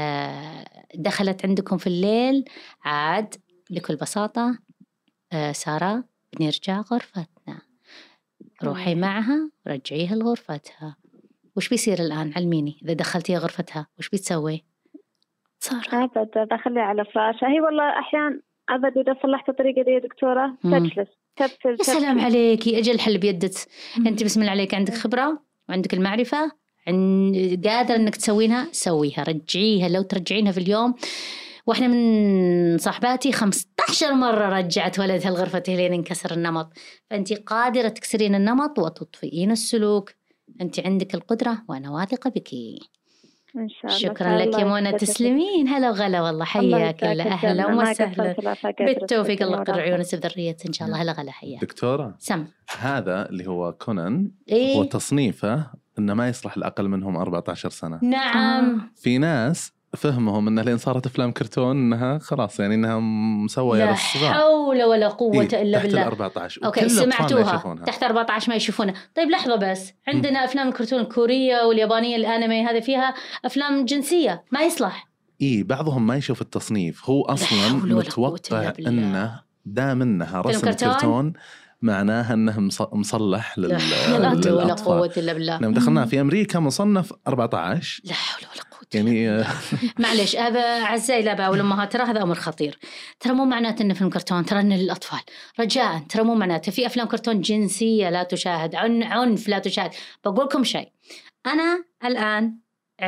دخلت عندكم في الليل عاد بكل بساطة سارة بنرجع غرفتنا، روحي معها رجعيها لغرفتها. وش بيصير الآن؟ علميني، إذا دخلتيها غرفتها وش بتسوي؟ سارة أبدا بخليها على فراشة. هي والله أحيان أبدا إذا صلحت الطريقة دي يا دكتورة تجلس تبتل. سلام عليكي، أجل حل بيدك. أنت بسم الله عليك عندك خبرة وعندك المعرفة، قادرة إنك تسوينها، سويها، رجعيها. لو ترجعينها في اليوم، واحنا من صاحباتي 15 مرة رجعت ولدها لغرفتها لين انكسر النمط. فأنت قادرة تكسرين النمط وتطفئين السلوك، أنت عندك القدرة وأنا واثقة بك إن شاء الله. شكرا لك يا منى، تسلمين. هلا وغلا والله، حياك الله، أهلا وسهلا، بالتوفيق، الله يقر عيون ذرية إن شاء الله. هلا غلا، حياك دكتورة. سم هذا اللي هو كونان هو تصنيفه إنه ما يصلح الأقل منهم 14 سنة. نعم. في ناس فهمهم إنها لين صارت أفلام كرتون إنها خلاص يعني إنها مسوية للصغار. لا حول ولا قوة إلا بالله. تحت 14. أوكي سمعتوها، تحت 14 ما يشوفونها. طيب لحظة بس، عندنا أفلام الكرتون الكورية واليابانية الأنمي هذا فيها أفلام جنسية، ما يصلح. بعضهم ما يشوف التصنيف، هو أصلا متوقع إنه دام إنها رسم كرتون معناها أنه مصلح للأطفال. ولا قوة إلا بالله. دخلنا في أمريكا مصنف 14. لا حول ولا قوة يعني معلش أعزائي الآباء والأمهات، ترى هذا أمر خطير. ترى مو معناته إنه فيلم كرتون ترى إنه للأطفال، رجاء. ترى مو معناته في أفلام كرتون جنسية لا تشاهد، عنف لا تشاهد. بقولكم شيء، أنا الآن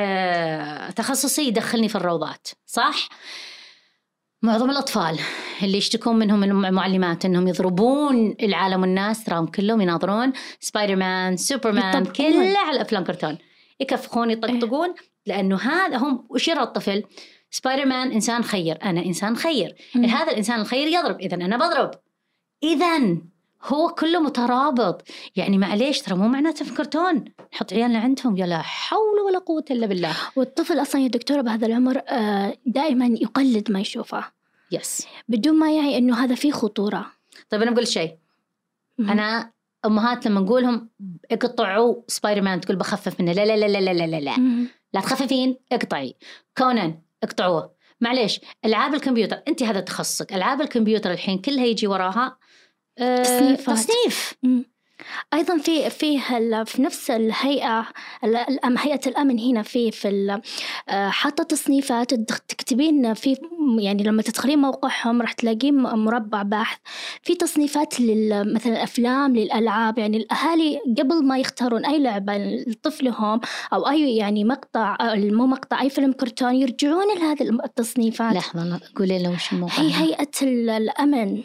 تخصصي يدخلني في الروضات، صح؟ معظم الأطفال اللي يشتكون منهم المعلمات أنهم يضربون العالم والناس، تراهم كلهم يناظرون سبايدر مان، سوبرمان، كله على أفلام كرتون، يكفخون يطقطقون. لأنه هذا هم وش يرى الطفل؟ سبايدر مان إنسان خير، أنا إنسان خير، هذا الإنسان الخير يضرب، إذن أنا بضرب. إذن هو كله مترابط. يعني معليش، ترى مو معناته في كرتون نحط عيالنا عندهم، يلا حول ولا قوة إلا بالله. والطفل أصلا يا دكتورة بهذا العمر دائما يقلد ما يشوفه، بدون ما يعي إنه هذا فيه خطورة. طيب أنا بقول شيء، أنا أمهات لما نقولهم اقطعوا سبايدر مان تقول بخفف منه، لا لا لا لا لا لا لا, لا تخففين، اقطعي. كونان اقطعوه. معليش، ألعاب الكمبيوتر، أنت هذا تخصصك، ألعاب الكمبيوتر الحين كلها يجي وراها تصنيف. أيضا في نفس الهيئة، هيئة الأمن هنا في حاطة تصنيفات تكتبين في، يعني لما تدخلين موقعهم راح تلاقين مربع بحث في تصنيفات مثلا الأفلام للألعاب. يعني الأهالي قبل ما يختارون أي لعبة لطفلهم أو أي يعني مقطع أي فيلم كرتون يرجعون لهذه التصنيفات. لحظة قولي له وش الموقع. هي هيئة الأمن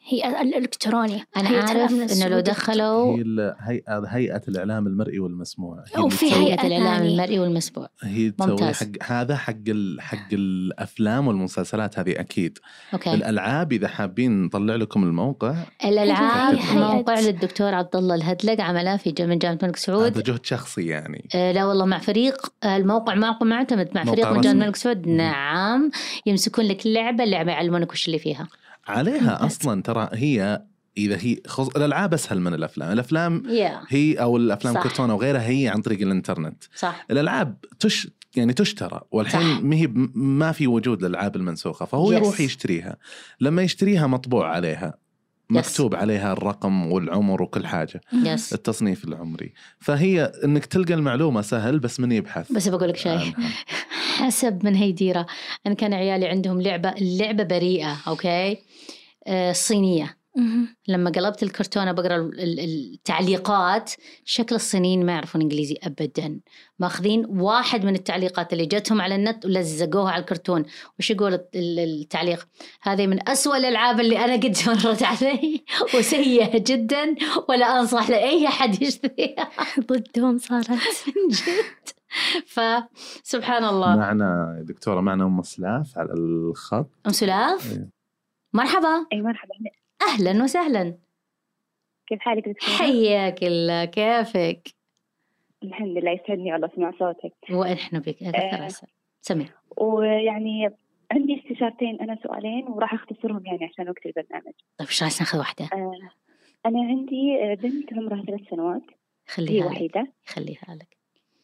هي الإلكتروني. أنا أعرف إنه لو دخلوا هيئة الإعلام المرئي والمسموع، أو في هيئة الإعلام المرئي والمسموع، هي تسوي هذا حق الأفلام والمسلسلات هذه أكيد. أوكي. الألعاب إذا حابين نطلع لكم الموقع، الألعاب موقع للدكتور عبد الله الهدلق عمله في من جامعة الملك سعود. هذا جهد شخصي يعني. لا والله مع فريق، الموقع معتمد مع فريق من جامعة الملك سعود. نعم، يمسكون لك اللعبة يعلمونك وش اللي فيها عليها. أصلا ترى هي إذا هي الألعاب أسهل من الأفلام هي أو الأفلام كرتون أو غيرها هي عن طريق الإنترنت. صح. الألعاب يعني تشترى، والحين ما في وجود للألعاب المنسوخة، فهو يروح يشتريها. لما يشتريها مطبوع عليها، مكتوب عليها الرقم والعمر وكل حاجة، التصنيف العمري. فهي إنك تلقى المعلومة سهل، بس من يبحث. بس بقول لك شيء حسب من هي ديرة. أنا كان عيالي عندهم اللعبة بريئة، أوكي، صينية. لما قلبت الكرتونة بقرأ التعليقات، شكل الصينيين ما يعرفون إنجليزي أبدا، ماخذين واحد من التعليقات اللي جتهم على النت ولزقوها على الكرتون. وش يقول التعليق؟ هذه من أسوأ الألعاب اللي أنا قد مرت علي وسيئة جدا، ولا أنصح لأي أحد يشتريها. ضدهم صارت جد. فسبحان الله. معنا دكتورة، معنا أم سلاف على الخط. أم سلاف، مرحبا. أي مرحبا، أهلا وسهلا. كيف حالك دكتورة؟ حياك الله، كيفك؟ الحمد لله، يسعدني والله سمع صوتك. وإحنا بك سمي. ويعني عندي استشارتين، أنا سؤالين وراح أختصرهم يعني عشان وقت البرنامج. طيب إيش رأيك ناخذ واحدة؟ أنا عندي بنت عمرها 3 سنوات، هي وحيدة. خليها لك.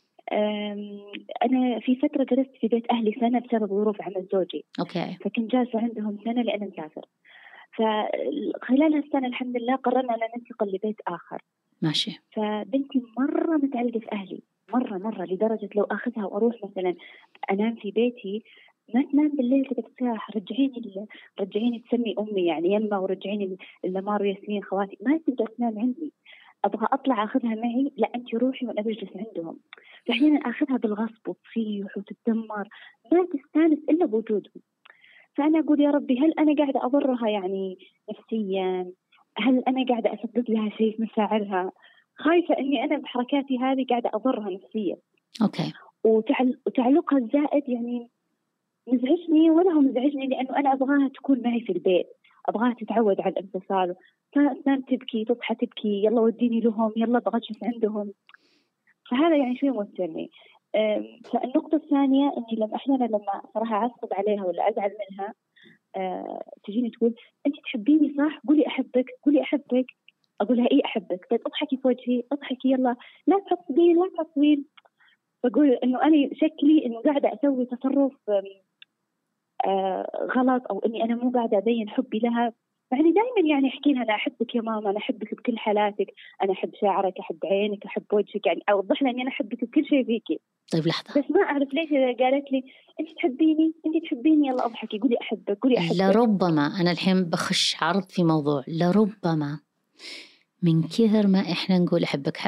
أنا في فترة جلست في بيت أهلي سنة بسبب ظروف عمل زوجي. أوكي. فكنت جالسة عندهم سنة لأن مسافر. فخلال هالسنة الحمد لله قررنا أن ننتقل لبيت آخر. ماشي. فبنتي مرة متعلقة في أهلي، مرة لدرجة لو أخذها وأروح مثلا أنام في بيتي، ما تنام بالليل تبى ترتاح، رجعيني تسمي أمي يعني يما، ورجعيني لمار وياسمين خواتي، ما تقدر تنام عندي. أبغى أطلع أخذها معي، لا أنت روحي وأنا بجلس عندهم. فأحيانا أخذها بالغصب وتصيح وتتدمر، ما تستانس إلا بوجودهم. فأنا أقول يا ربي، هل أنا قاعدة أضرها يعني نفسيا؟ هل أنا قاعدة أسبب لها شيء في مشاعرها؟ خايفة أني أنا بحركاتي هذه قاعدة أضرها نفسيا. أوكي. وتعلقها الزائد يعني مزعجني، ولا هو مزعجني، لأنه أنا أبغاها تكون معي في البيت، أبغاها تتعود على الانفصال. تنام تبكي، تصحى تبكي، يلا وديني لهم، يلا بغى أجلس عندهم. فهذا يعني شوي موترني. فالنقطة الثانية إني أحيانا لما صراحة أعصب عليها ولا أزعل منها، تجيني تقول أنت تحبيني صح؟ قولي أحبك. أقولها إيه أحبك؟ طيب أضحكي في وجهي، أضحكي، يلا لا تعصبين. فأقول إنه أنا شكلي إنه قاعدة أسوي تصرف غلط، أو إني أنا مو قاعدة أبين حبي لها. يعني دائما يعني أحكي لها أنا أحبك يا ماما، أنا أحبك بكل حالاتك، أنا أحب شعرك، أحب عينك، أحب وجهك، يعني أوضح لها إني أنا أحبك بكل شيء فيكي. طيب لحظة، بس ما أعرف ليش قالت لي أنت تحبيني يلا أضحكي، قولي أحبك. لربما أنا الحين بخش عرض في موضوع، لربما من كثر ما إحنا نقول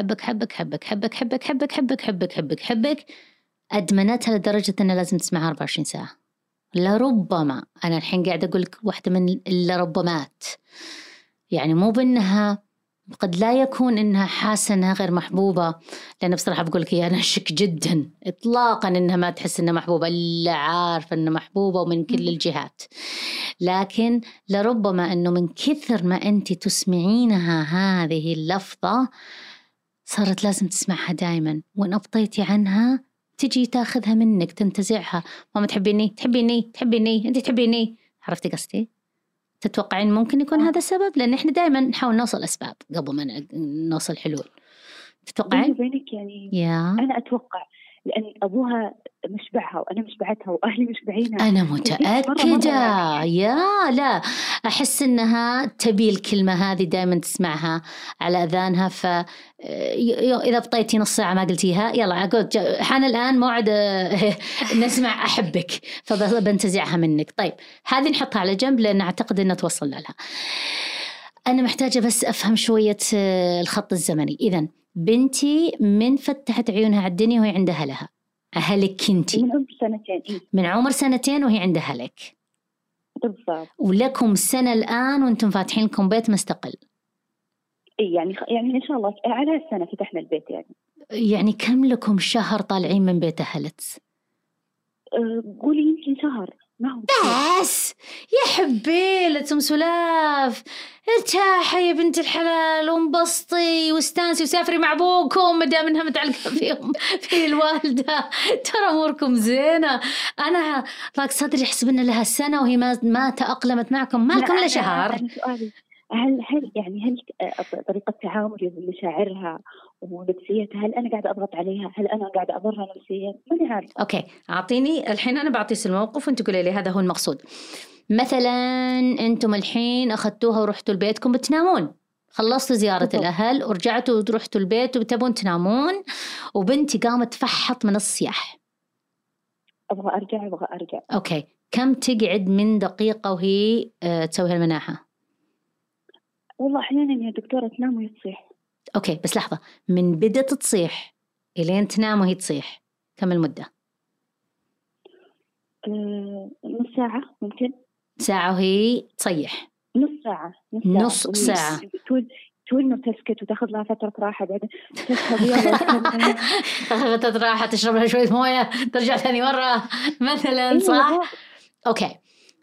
حبك أدمنتها لدرجة أنها لازم تسمعها 24 ساعة. لربما أنا الحين قاعدة أقول لك واحدة من اللربمات، يعني مو بأنها، قد لا يكون إنها حاسة إنها غير محبوبة، لأن بصراحة بقول لك أنا أشك جدا إطلاقا إنها ما تحس إنها محبوبة، إلا عارفة إنها محبوبة ومن كل الجهات. لكن لربما إنه من كثر ما أنت تسمعينها هذه اللفظة صارت لازم تسمعها دائما، وإن أبطيتي عنها تجي تاخذها منك، تنتزعها. ماما تحبيني، أنت تحبيني. عرفتي قصدي؟ تتوقعين ممكن يكون هذا السبب؟ لأن إحنا دائما نحاول نوصل أسباب قبل ما نوصل حلول. تتوقعين؟ بينك يعني أنا أتوقع لأن أبوها مشبعها وأنا مشبعتها وأهلي مشبعينها. أنا متأكدة لا أحس أنها تبي الكلمة هذه دائما تسمعها على أذانها. إذا بطيتي نص ساعة ما قلتيها، يلا أقول حان الآن موعد نسمع أحبك، فبنتزعها منك. طيب هذه نحطها على جنب لأن أعتقد أنها توصل لها. أنا محتاجة بس أفهم شوية الخط الزمني. إذن بنتي من فتحت عيونها على الدنيا وهي عند أهلك كنتي؟ من عمر 2 سنين. من عمر 2 وهي عند أهلك. بالضبط. ولكم سنة الآن وأنتم فاتحين لكم بيت مستقل. يعني إن شاء الله على السنة فتحنا البيت يعني كم لكم شهر طالعين من بيت أهلتس؟ قولي يمكن شهر. بس يا حبيلة أم سلاف، ارتاحي يا بنت الحلال وانبسطي واستانسي وسافري مع أبوكم مدام إنها متعلقة فيهم في الوالدة، ترى أموركم زينة. أنا ضاق صدري حسب إن لها سنة وهي ما تأقلمت معكم، ما لكم إلا شهر. هل طريقة تعاملي بمشاعرها ونفسيتها، هل أنا قاعدة أضغط عليها؟ هل أنا قاعدة أضرها نفسيا؟ ماني عارفة. أوكي، أعطيني الحين، أنا بعطيس الموقف وأنت قولي لي هذا هو المقصود. مثلا أنتم الحين أخذتوها ورحتوا لبيتكم بتنامون، خلصتوا زيارة الأهل ورجعتوا ورحتوا البيت وبتبون تنامون، وبنتي قامت تفحط من الصياح. أبغى أرجع. أوكي، كم تقعد من دقيقة وهي تسوي هالمناحة؟ والله أحيانا يا دكتورة تنام وهي تصيح. أوكي بس لحظة، من بدأت تصيح إلين تنام وهي تصيح كم المدة؟ نص ساعة ممكن. ساعة وهي تصيح؟ نص ساعة. تقول إنه تسكت وتاخذ لها فترة راحة، بعدين تاخذ فترة راحة، تشرب لها شوية موية، ترجع ثاني مرة مثلا، صح؟ أوكي.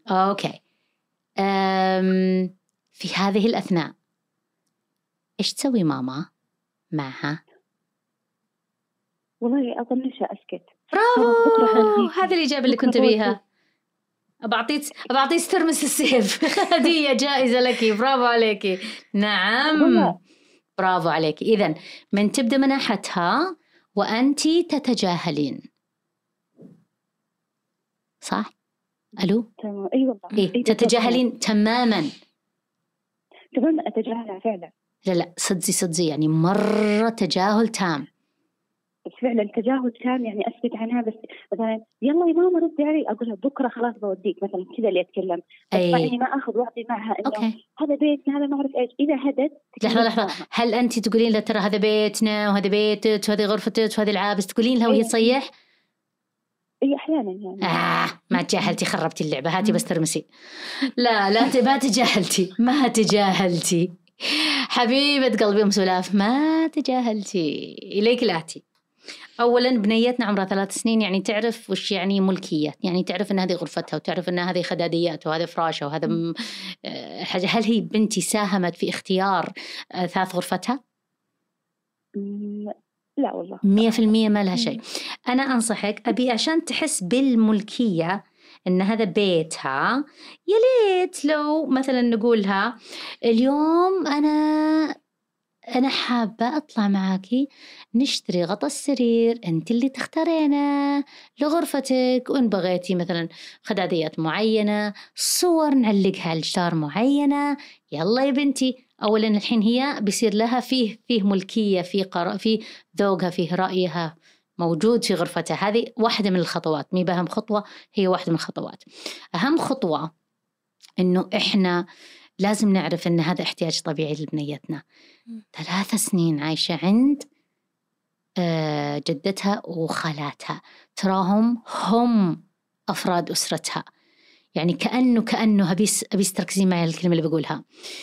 في هذه الأثناء إيش تسوي ماما معها؟ والله أظنش أسكت. برافو، هذا الإجابة اللي كنت بيها. أبعطيك ترمس السيف هدية جائزة لك. برافو عليكي. نعم برافو عليكي. إذن من تبدأ مناحتها وأنتي تتجاهلين، صح؟ ألو؟ أيوة. تتجاهلين تماما. أتجاهلها فعلا. لا صدقي يعني مرة تجاهل تام. فعلا تجاهل تام، يعني أسكت عنها، بس مثلا يلا يا ماما ردي علي، أقولها بكرة خلاص بوديك مثلا كذا اللي أتكلم، بس يعني ما أخذ وعطي معها إنه هذا بيتنا، هذا ما أعرف إيش. إذا هدت لحظة، هل أنت تقولين لها ترى هذا بيتنا وهذا بيتك وهذه غرفتك وهذه العابس، تقولين لها وهي تصيح؟ إيه أحيانا يعني. ما تجاهلتي، خربتي اللعبة. هاتي بس ترمسي. لا ما تجاهلتي، ما تجاهلتي حبيبة قلبي أم سلاف، ما تجاهلتي. إليك الآتي. أولاً بنيتنا عمرها 3 سنين، يعني تعرف وش يعني ملكية، يعني تعرف أن هذه غرفتها وتعرف أن هذه خداديات وهذا فراشة وهذا حاجة. هل هي بنتي ساهمت في اختيار ثاث غرفتها؟ لا والله 100% ما لها شيء. أنا أنصحك أبي عشان تحس بالملكية إن هذا بيتها، يا ليت لو مثلاً نقولها اليوم أنا حابة أطلع معاكي نشتري غطاء السرير أنت اللي تختارينه لغرفتك، وإن بغيتي مثلا خداديات معينة، صور نعلقها على الجدار معينة، يلا يا بنتي. أولا الحين هي بيصير لها فيه ملكية، فيه ذوقها، فيه رأيها موجود في غرفتها. هذه واحدة من الخطوات، مي بأهم خطوة، هي واحدة من الخطوات. أهم خطوة إنه إحنا لازم نعرف أن هذا احتياج طبيعي لبنيتنا. 3 سنين عايشة عند جدتها وخالاتها، تراهم هم أفراد أسرتها. يعني كأنه أبيس تركزين معي الكلمة اللي بقولها،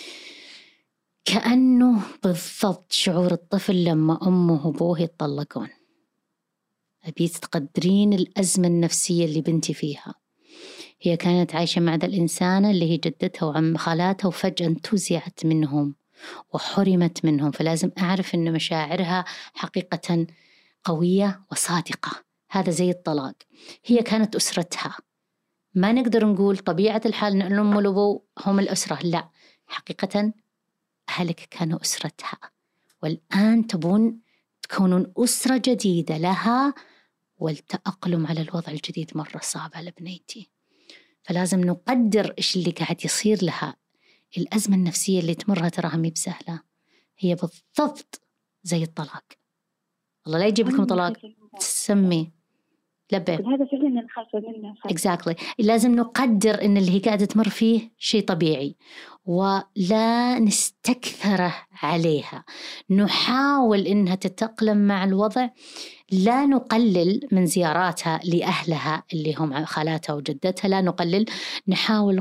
كأنه بالضبط شعور الطفل لما أمه وأبوه يتطلقون. أبيس تقدرين الأزمة النفسية اللي بنتي فيها. هي كانت عايشة مع ذا الإنسانة اللي هي جدتها وعم خالاتها، وفجأة انتزعت منهم وحرمت منهم. فلازم أعرف أن مشاعرها حقيقة قوية وصادقة. هذا زي الطلاق. هي كانت أسرتها، ما نقدر نقول طبيعة الحال أن الأم والأبو هم الأسرة، لا، حقيقة أهلك كانوا أسرتها، والآن تبون تكونون أسرة جديدة لها، والتأقلم على الوضع الجديد مرة صعب على بنيتي. فلازم نقدر إيش اللي قاعد يصير لها. الأزمة النفسية اللي تمرها تراها مي بسهلة، هي بالضبط زي الطلاق. الله لا يجيب لكم طلاق تسمي لبي، هذا فعلا أنا خايفة منه. exactly. لازم نقدر إن اللي هي قاعدة تمر فيه شيء طبيعي، ولا نستكثره عليها. نحاول إنها تتأقلم مع الوضع، لا نقلل من زياراتها لأهلها اللي هم خالاتها وجدتها، لا نقلل. نحاول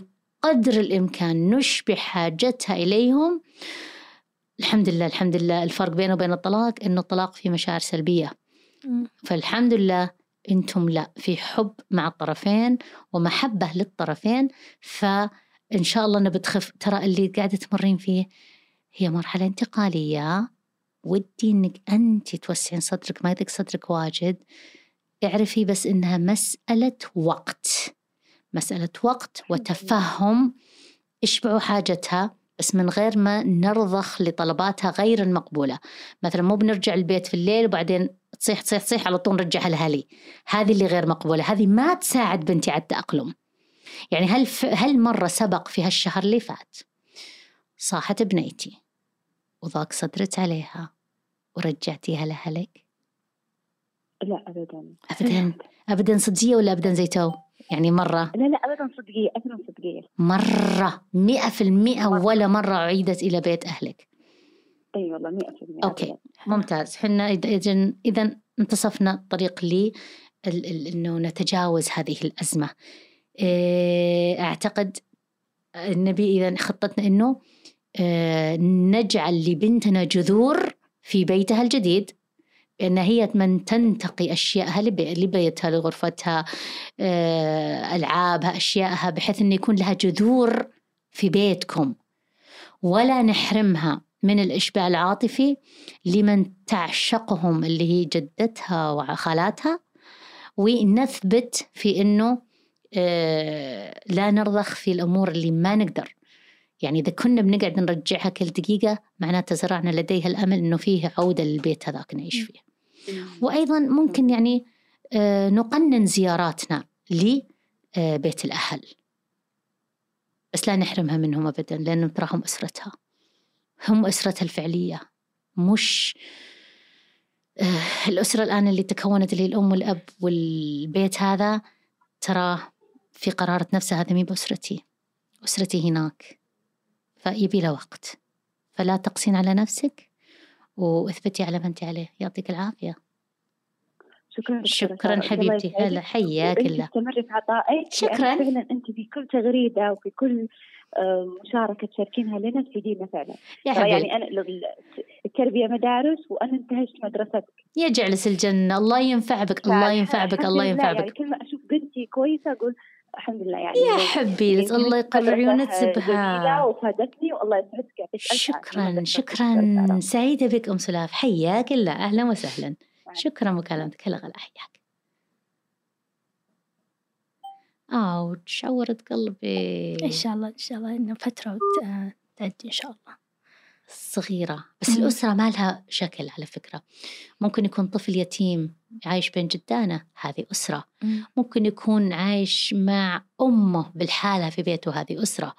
قدر الإمكان نشبع حاجتها إليهم. الحمد لله الحمد لله الفرق بينه وبين الطلاق إنه الطلاق فيه مشاعر سلبية، فالحمد لله أنتم لا، في حب مع الطرفين ومحبة للطرفين، فإن شاء الله أنا بتخف. ترى اللي قاعدة تمرين فيه هي مرحلة انتقالية، ودي إنك أنت توسعين صدرك، ما يضيق صدرك واجد. اعرفي بس إنها مسألة وقت، مسألة وقت وتفهم. اشبعوا حاجتها بس من غير ما نرضخ لطلباتها غير المقبولة. مثلا مو بنرجع البيت في الليل وبعدين تصيح على طول نرجعها لها لي، هذه اللي غير مقبولة، هذه ما تساعد بنتي على التأقلم. يعني هل مرة سبق في هالشهر اللي فات صاحت بنيتي وضاق صدرت عليها ورجعتيها لأهلك؟ لا أبدا أبدا صدقية ولا أبدا زيتو؟ يعني مرة؟ لا أبدا صدقية، أبدا صدقية مرة 100% ولا مرة عيدت إلى بيت أهلك؟ أي والله 100%. أوكي ممتاز. حنا إذا انتصفنا الطريق لي إنه نتجاوز هذه الأزمة. أعتقد النبي إذا خطتنا إنه نجعل لبنتنا جذور في بيتها الجديد، بأن هي من تنتقي أشياءها لبيتها لغرفتها، ألعابها أشياءها، بحيث أن يكون لها جذور في بيتكم، ولا نحرمها من الإشباع العاطفي لمن تعشقهم اللي هي جدتها وخالاتها. ونثبت في أنه لا نرضخ في الأمور اللي ما نقدر. يعني إذا كنا بنقعد نرجعها كل دقيقة معناته زرعنا لديها الأمل أنه فيه عودة للبيت هذاك نعيش فيه. وأيضا ممكن يعني نقنن زياراتنا لبيت الأهل، بس لا نحرمها منهم أبدا، لأنهم تراهم أسرتها، هم أسرتها الفعلية، مش الأسرة الآن اللي تكونت اللي الأم والأب والبيت هذا. ترى في قرارة نفسها هذا مي بأسرتي، أسرتي هناك، فيبي له وقت. فلا تقسين على نفسك واثبتي على ما أنت عليه. يعطيك العافية. شكرا حبيبتي. هلا حياك الله. استمري في عطائك. شكرا فعلا أنت بكل تغريدة وفي كل مشاركة تشاركينها لنا تفيدينا فعلا. يعني أنا التربية مدارس وأنا انتهجت مدرستك. يا جعلس الجنة، الله ينفع بك، الله ينفع بك، الله ينفع بك. يعني كل ما أشوف بنتي كويسة أقول الحمد لله. يعني يا حبي الله يقرر ونتسبها وفادتني والله يسعدك. شكرا سعيدة بك أم سلاف، حياك الله، أهلا وسهلا. شكرا مكالمتك. هلا غلا حياك. أوتش عورت قلبي. إن شاء الله إنه فترة تعدي إن شاء الله. صغيرة بس الأسرة ما لها شكل على فكرة. ممكن يكون طفل يتيم عايش بين جدانه، هذه أسرة. ممكن يكون عايش مع أمه بالحالة في بيته، هذه أسرة.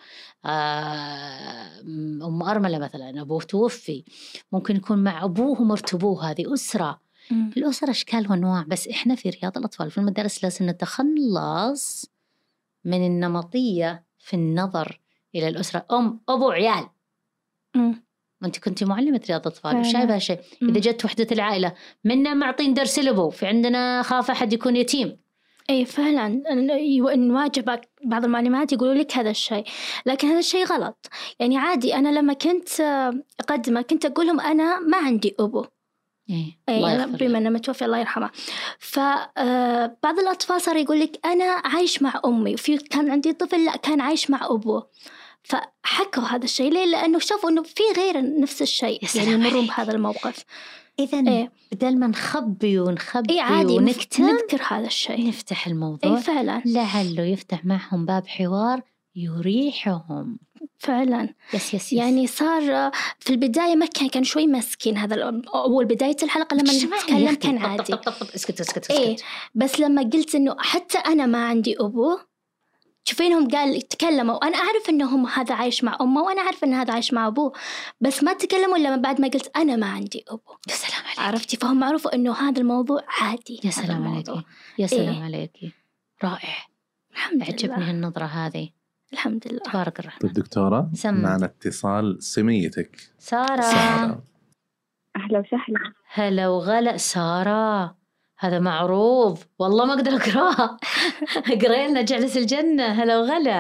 أم أرملة مثلا أبوه توفي، ممكن يكون مع أبوه ومرتبوه، هذه أسرة. الأسرة أشكال وأنواع، بس إحنا في رياض الأطفال في المدارس لازم نتخلص من النمطية في النظر إلى الأسرة، أم أبو عيال. وأنت كنت معلمة رياض أطفال وشايفة شيء. إذا جت وحدة العائلة منا معطين درس لبو، في عندنا خاف أحد يكون يتيم. أي فعلا نواجه بعض المعلومات يقولوا لك هذا الشيء، لكن هذا الشيء غلط. يعني عادي، أنا لما كنت أقدمه كنت أقول لهم أنا ما عندي أبو. أنا بما أنه متوفي الله يرحمه. فبعض الأطفال صار يقول لك أنا عايش مع أمي، وفي كان عندي طفل لا كان عايش مع أبوه. فحكوا هذا الشيء ليه؟ لأنه شافوا إنه في غير نفس الشيء يعني يمرون بهذا الموقف. إذن بدل ما نخبي ونخبي عادي ونكتم، نذكر هذا الشيء، نفتح الموضوع. فعلا لعله يفتح معهم باب حوار يريحهم فعلا. يس. يعني صار في البداية ما كان شوي مسكين. هذا أول بداية الحلقة لما نتكلم كان عادي. اسكت. بس لما قلت إنه حتى أنا ما عندي أبو، شوفينهم قال تكلموا. أنا أعرف إنهم هذا عايش مع أمه وأنا أعرف إن هذا عايش مع أبوه، بس ما تكلموا إلا بعد ما قلت أنا ما عندي أبو. يا سلام عليك. عرفتي؟ فهم عرفوا إنه هذا الموضوع عادي. يا سلام عليكي، يا سلام عليكي، رائع. الحمد لله. عجبني هالنظرة هذه. الحمد لله. تبارك الرحمن. الدكتورة معنا اتصال، سميتك سارة. أهلا وسهلا. هلا وغلا سارة، هذا معروض والله ما أقدر أقراه. اقرأ لنا جعلس الجنة. هلا وغلا.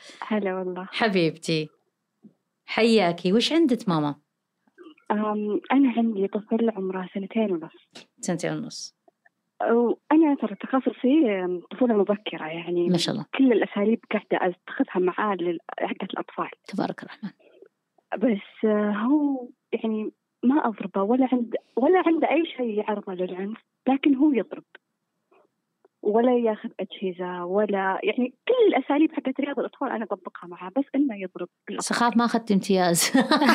هلا والله حبيبتي، حياكي. وش عندك ماما؟ أنا عندي طفل عمره 2.5 سنتين. وأنا ترى تخصصي طفولة مبكرة، يعني ما شاء الله كل الأساليب قاعدة أتخذها معاه حقت الأطفال تبارك الرحمن. بس هو يعني ما أضربه ولا عنده أي شيء يعرضه للعنف، لكن هو يضرب ولا ياخذ أجهزة ولا يعني كل الأساليب حقت رياض الأطفال أنا أطبقها معه، بس إنه يضرب. سخاف ما أخذت امتياز.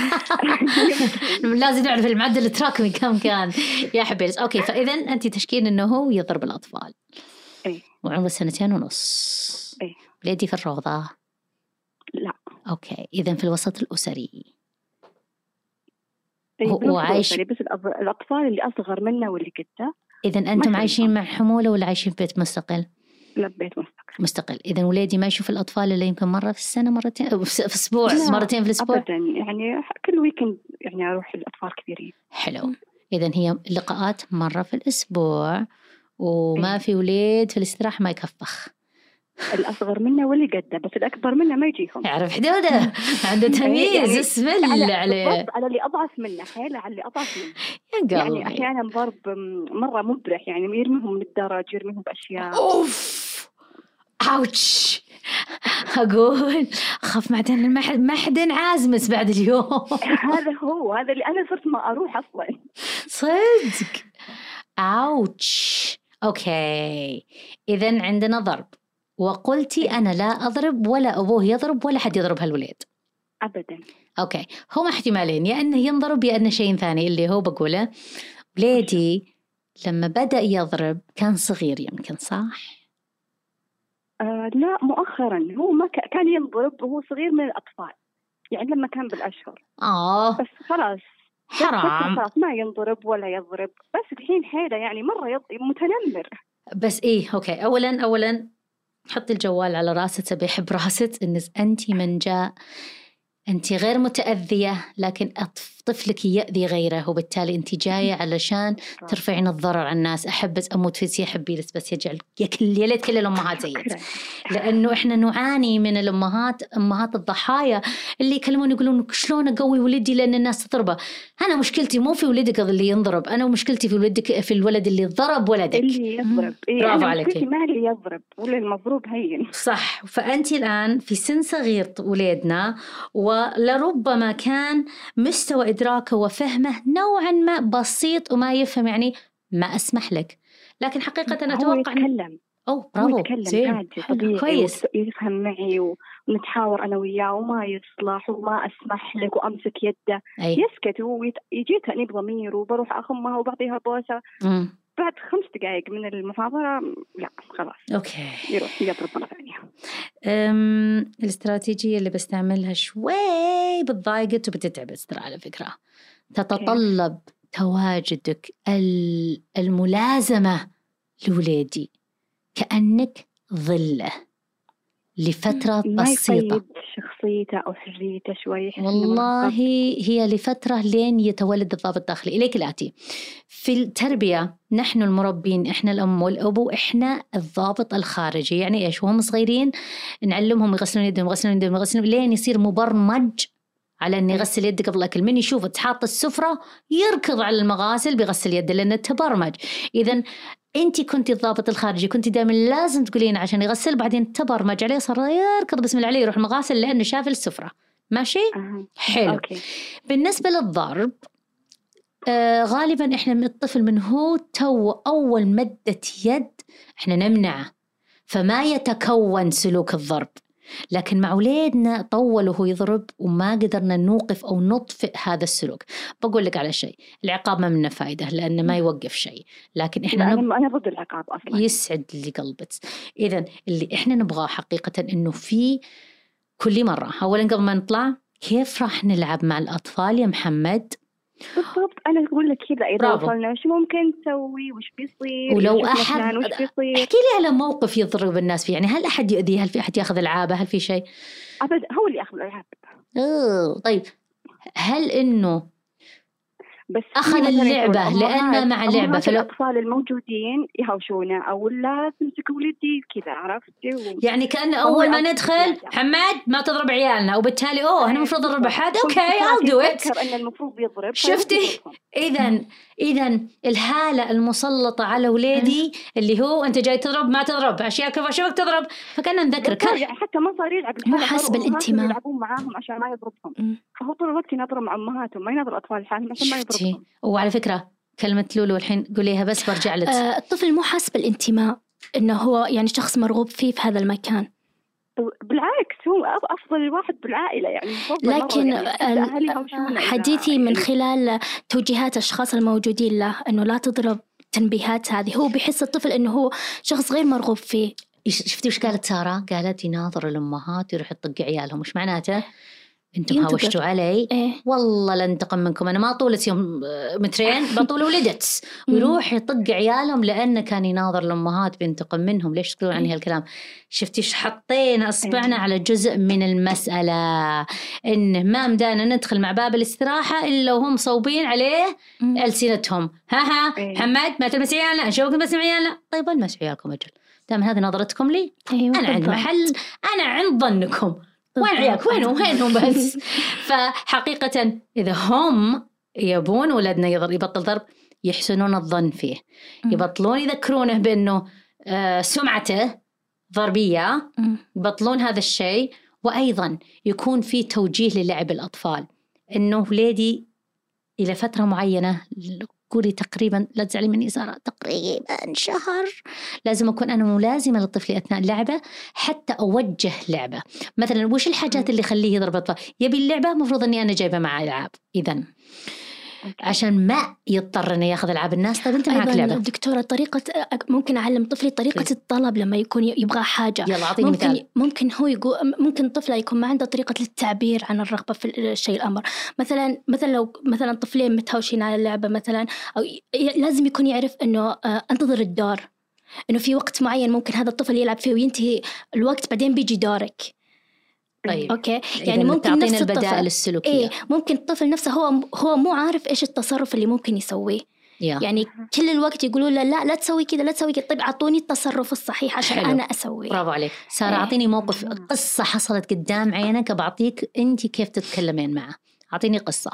لازم نعرف المعدل التراكمي كم كان يا حبيبي. أوكي، فإذا أنت تشكين إنه هو يضرب الأطفال. إيه. وعمره 2.5. إيه. ليدي في الروضة؟ لا. أوكي، إذا في الوسط الأسري. هو عايش بس الأطفال اللي أصغر منه واللي كده. إذا أنتم عايشين مع حمولة ولا عايشين في بيت مستقل؟ لا، بيت مستقل. إذا ولادي ما يشوف الأطفال إلا يمكن مرة في السنة، مرتين في الأسبوع، مرتين في الأسبوع أبدا، يعني كل ويكند يعني أروح الأطفال كبيرين. حلو. إذا هي لقاءات مرة في الأسبوع وما في ولاد في الاستراحة ما يكفخ. الأصغر منه واللي قده، بس الأكبر منه ما يجيهم. يعرف حدوده، عنده تمييز. يعني اسم الله عليه. على اللي أضعف منه، حيله على اللي أضعف منه. يا يعني أحيانا ضرب مرة مبرح، يعني يرميهم من الدرج، يرميهم بأشياء. أوف، أوتش. أقول خاف معدن ما حد عازمس بعد اليوم. هذا اللي أنا صرت ما أروح أصلا. صدق. أوتش. أوكي، إذن عندنا ضرب، وقلتي أنا لا أضرب ولا أبوه يضرب ولا حد يضرب هالولاد أبدا. أوكي، هما احتمالين، يا أنه ينضرب يا أنه شيء ثاني اللي هو بقوله. ولادي لما بدأ يضرب كان صغير يمكن، صح؟ لا، مؤخرا. هو ما كان ينضرب وهو صغير من الأطفال، يعني لما كان بالأشهر. بس خلاص حرام، خلاص ما ينضرب ولا يضرب، بس الحين حيله يعني مرة متنمر. بس إيه، أوكي، أولا حطي الجوال على راسه، تبي يحب راسه إن أنت من جاء أنت غير متأذية، لكن طفلك يأذي غيره، وبالتالي أنت جاية علشان ترفعين الضرر عن الناس. أحبت أموت فيك يا حبي، بس يجعل يا ليت كل الأمهات زيك، لأنه إحنا نعاني من الأمهات، أمهات الضحايا اللي يكلمون يقولون شلون أقوي ولدي لأن الناس تضربه. أنا مشكلتي مو في ولدك اللي ينضرب، أنا مشكلتي في الولد اللي ضرب ولدك، اللي يضرب. برافو عليك. ما اللي يضرب ولا المضروب هين. صح. فأنت الآن في سن صغير ولادنا، ولربما كان مستوى إدراكه وفهمه نوعا ما بسيط وما يفهم، يعني ما أسمح لك، لكن حقيقة أنا أتوقع يتكلم. برافو، يتكلم عادي، كويس، يفهم معي ونتحاور أنا وياه وما يصلح وما أسمح لك وأمسك يده. يسكت ويجي تأنيب ضمير، وبروح أخمها وبعطيها بوسة. بعد 5 دقائق من المحاضرة لا خلاص، أوكي، يروح يضرب مرة ثانية. الاستراتيجية اللي بستعملها شوي بتضايقت وبتتعبت ترى على فكرة، تتطلب تواجدك الملازمة لولادي كأنك ظله لفترة بسيطة. ما شخصيته أو حريته شوي. والله هي لفترة لين يتولد الضابط الداخلي. إليك الآتي، في التربية نحن المربين، إحنا الأم والأبو، إحنا الضابط الخارجي. يعني إيش؟ وهم صغيرين نعلمهم يغسلون يدهم لين يصير مبرمج على أن يغسل يده قبل الأكل. من يشوف تحط السفرة يركض على المغاسل بيغسل يده لأنه تبرمج. إذن أنت كنت الضابط الخارجي، كنت دائما لازم تقولين عشان يغسل، بعدين تبرمج عليه صار يركض بسم الله عليه يروح المغاسل لأنه شاف السفرة. ماشي؟ حلو. أوكي. بالنسبة للضرب غالبا إحنا من الطفل من هو أول مدة يد إحنا نمنعه، فما يتكون سلوك الضرب. لكن مع أولادنا طول وهو يضرب وما قدرنا نوقف أو نطفئ هذا السلوك. بقول لك على شيء، العقاب ما منه فايدة لأنه ما يوقف شيء، لكن إحنا أنا ضد العقاب أصلا. يسعد لي قلبك. إذن اللي إحنا نبغاه حقيقة إنه في كل مرة، أولا قبل ما نطلع كيف راح نلعب مع الأطفال يا محمد؟ بالضبط، أنا أقول لك كذا إذا وصلنا وش ممكن نسوي، وش بيصير، ولو أحد احكي لي على موقف يضرب الناس فيه، يعني هل أحد يؤذيه؟ هل في أحد يأخذ ألعابه؟ هل في شيء؟ أبدا، هو اللي يأخذ الألعاب. طيب هل إنه بس أخذ اللعبة لأنه مع اللعبة الأطفال الموجودين يهوشونه أو لا تمسك ولدي كذا، عرفت؟ يعني كأن أول ما ندخل حماد ما تضرب عيالنا، وبالتالي أنا المفروض أضرب أحد. أوكي I'll do it. أن المفروض يضرب. شفتي؟ إذا الهالة المسلطة على ولادي اللي هو أنت جاي تضرب ما تضرب، أشياء كيف أشوفك تضرب، فكنا نذكرك. يعني حتى ما صار يلعب مو حسب الانتماء، يلعبون معاهم عشان ما يضربهم، فهو طول الوقت ينظر مع أمهاتهم، ما ينظر أطفال الحالهم عشان ما يضربهم. وعلى فكرة كلمة لولو الحين قوليها بس برجع لك. الطفل مو حسب الانتماء إنه هو يعني شخص مرغوب فيه في هذا المكان، بالعكس هو أفضل الواحد بالعائلة يعني. لكن يعني حديثي من خلال توجيهات الأشخاص الموجودين له إنه لا تضرب، تنبيهات هذه، هو بيحس الطفل إنه هو شخص غير مرغوب فيه. شفتي وش قالت سارة؟ قالت يناظر الأمهات يروح يطق عيالهم. وش معناته؟ انتم هاوشتوا علي والله لانتقم منكم، انا ما طولت يوم مترين بطول ولدت. ويروح يطق عيالهم لانه كان يناظر الامهات بينتقم منهم. ليش تقولون عني هالكلام؟ شفتي ايش حطينا اصبعنا على جزء من المساله، انه ما مدانا ندخل مع باب الاستراحه الا وهم صوبين عليه السنتهم. ها محمد ما تلمس عيالنا، نشوفك تلمس عيالنا. طيب المس عيالكم اجل، دام هذه نظرتكم لي. انا عند محل، انا عند ظنكم. وين عيالك؟ وينهم بس. فحقيقة إذا هم يبون ولدنا يبطل ضرب، يحسنون الظن فيه، يبطلون يذكرونه بأنه سمعته ضربية، يبطلون هذا الشيء. وأيضا يكون في توجيه للعب الأطفال، إنه ولادي إلى فترة معينة، قولي تقريبا لا تزعلي مني سارة، تقريبا شهر لازم أكون أنا ملازمة للطفل أثناء اللعبة حتى أوجه لعبة. مثلا وش الحاجات اللي خليه يضرب الطفل؟ يبي اللعبة، مفروض أني أنا جايبة معه ألعاب إذن عشان ما يضطر إنه ياخذ ألعاب الناس. طيب أنت معك لعبة دكتورة، طريقة ممكن أعلم طفلي طريقة الطلب لما يكون يبغى حاجة. يلا أعطيني مثال. ممكن هو يقول، ممكن طفله يكون ما عنده طريقة للتعبير عن الرغبة في الشيء الأمر. مثلا لو مثلا طفلين متهاوشين على اللعبة مثلا، أو لازم يكون يعرف إنه انتظر الدور، إنه في وقت معين ممكن هذا الطفل يلعب فيه وينتهي الوقت، بعدين بيجي دورك. طيب أوكي، يعني ممكن نفس البدائل السلوكية. ممكن الطفل نفسه هو مو عارف إيش التصرف اللي ممكن يسويه. يعني كل الوقت يقولوا له لا تسوي كذا، لا تسوي كذا. طيب أعطوني التصرف الصحيح عشان أنا أسوي. برافو عليك سارة. أعطيني موقف، قصة حصلت قدام عينك بعطيك أنت كيف تتكلمين معه. أعطيني قصة.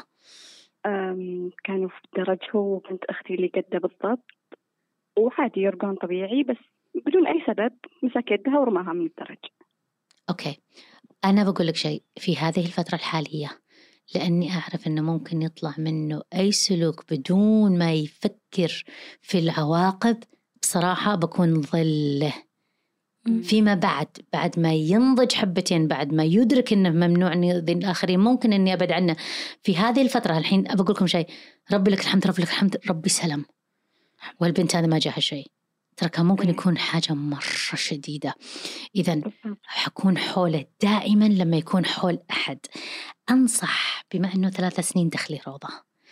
كانوا في الدرج، هو وبنت أختي اللي قده بالضبط، وعادي يرقون طبيعي، بس بدون أي سبب مسك يدها ورماها من الدرج. أوكي، أنا بقول لك شيء في هذه الفترة الحالية، لأني أعرف أنه ممكن يطلع منه أي سلوك بدون ما يفكر في العواقب. بصراحة بكون ظله فيما بعد ما ينضج حبتين، بعد ما يدرك أنه ممنوع أن يؤذي الآخرين، ممكن أني أبعد عنه. في هذه الفترة الحين أبقول لكم شيء، ربي لك الحمد، ربي لك الحمد، ربي سلام. والبنت هذا ما جاها شيء، ترى كان ممكن يكون حاجة مرة شديدة. إذن حكون حوله دائما. لما يكون حول أحد أنصح، بما أنه 3 سنين دخلي روضة،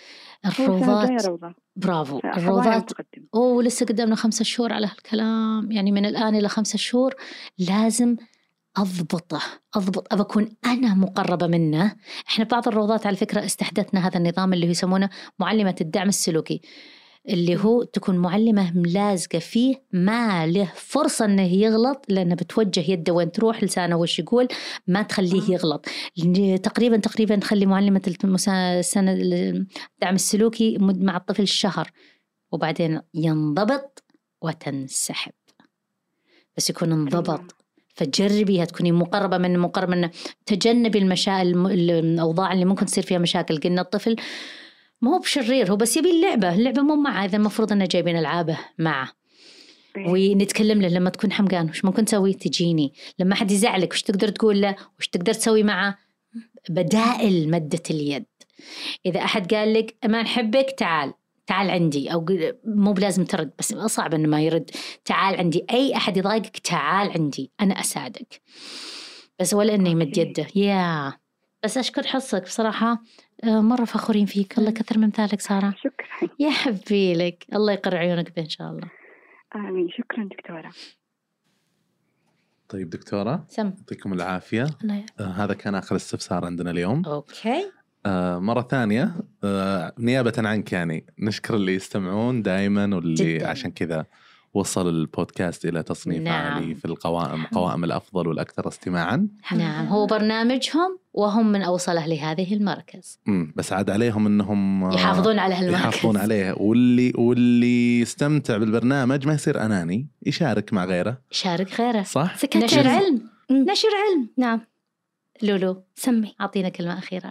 الروضات برافو، الروضات لسه قدامنا 5 شهور على هالكلام، يعني من الآن إلى 5 شهور لازم أضبط أكون أنا مقربة منه. إحنا بعض الروضات على فكرة استحدثنا هذا النظام اللي يسمونه معلمة الدعم السلوكي، اللي هو تكون معلمة ملازقة فيه، ما له فرصة أنه يغلط، لأنه بتوجه يده وين تروح، لسانه وش يقول، ما تخليه يغلط. تقريبا تخلي معلمة الدعم السلوكي مع الطفل 1 شهر، وبعدين ينضبط وتنسحب، بس يكون انضبط. فتجربيها، تكوني مقربة منه، تجنبي الأوضاع اللي ممكن تصير فيها مشاكل. قلنا الطفل ما هو بشرير، هو بس يبي اللعبة مو معه، إذا المفروض أنه جايبين ألعابه معه. ونتكلم له لما تكون حمقان وش ممكن تسوي، تجيني لما حد يزعلك وش تقدر تقول له، وش تقدر تسوي معه. بدائل مدة اليد، إذا أحد قال لك ما نحبك تعال عندي، أو مو بلازم ترد، بس صعب إنه ما يرد. تعال عندي، أي أحد يضايقك تعال عندي أنا أساعدك، بس ولا إنه يمد يده. بس أشكر حصك بصراحة، مرة فخورين فيك. الله كثر من ذلك سارة. شكرا يا حبي لك، الله يقر عيونك به إن شاء الله. آمين. شكرا دكتورة. طيب دكتورة، سم يعطيكم العافية. هذا كان آخر استفسار عندنا اليوم. أوكي. مرة ثانية نيابة عنك يعني نشكر اللي يستمعون دائما واللي جداً. عشان كذا وصل البودكاست إلى تصنيف عالي في قوائم الأفضل والأكثر استماعا. نعم هو برنامجهم وهم من أوصله لهذه المركز. بس عاد عليهم أنهم يحافظون على هالمركز، يحافظون عليه، واللي يستمتع بالبرنامج ما يصير أناني، يشارك مع غيره، يشارك غيره، صح؟ نشر علم. نشر علم. نعم. لولو سمي، أعطينا كلمة أخيرة.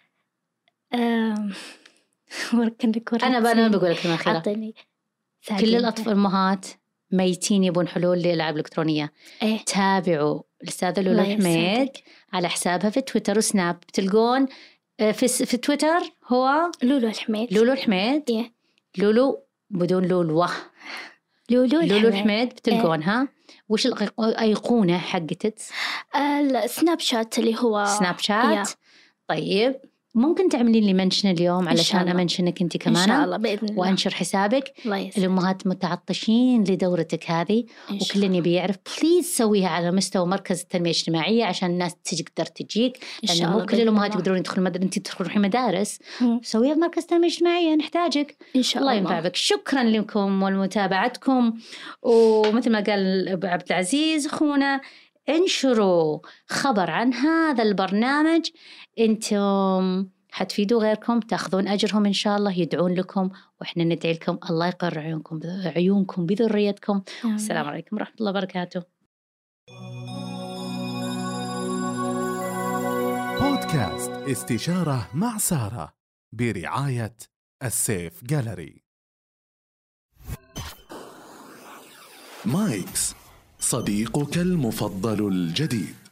أنا بقول كلمة أخيرة. كل الأطفال أمهات ميتين يبون حلول للألعاب الإلكترونية. تابعوا الأستاذة لولو الحميد على حسابها في تويتر وسناب، بتلقون في تويتر هو لولو الحميد. لولو بدون لولو الحميد بتلقونها. وش الأيقونة حقتك؟ السناب شات اللي هو سناب شات. طيب ممكن تعملين لي منشن اليوم علشان أمنشنك أنت كمان إن شاء الله بإذن الله، وأنشر حسابك. الأمهات متعطشين لدورتك هذه وكل يبي يعرف، بليز سويها على مستوى مركز التنمية الاجتماعية عشان الناس تقدر تجيك، لأن مو كل الأمهات يقدرون يدخلون أنت تروحين مدارس. سويها في مركز التنمية الاجتماعية، نحتاجك إن شاء الله. ينفع بك. شكرا لكم ولمتابعتكم، ومثل ما قال عبد العزيز أخونا انشروا خبر عن هذا البرنامج، انتم حتفيدوا غيركم، تأخذون أجرهم إن شاء الله، يدعون لكم وإحنا ندعي لكم. الله يقر عيونكم بذريتكم. السلام عليكم ورحمة الله وبركاته. بودكاست استشارة مع سارة برعاية السيف جاليري. مايكس صديقك المفضل الجديد.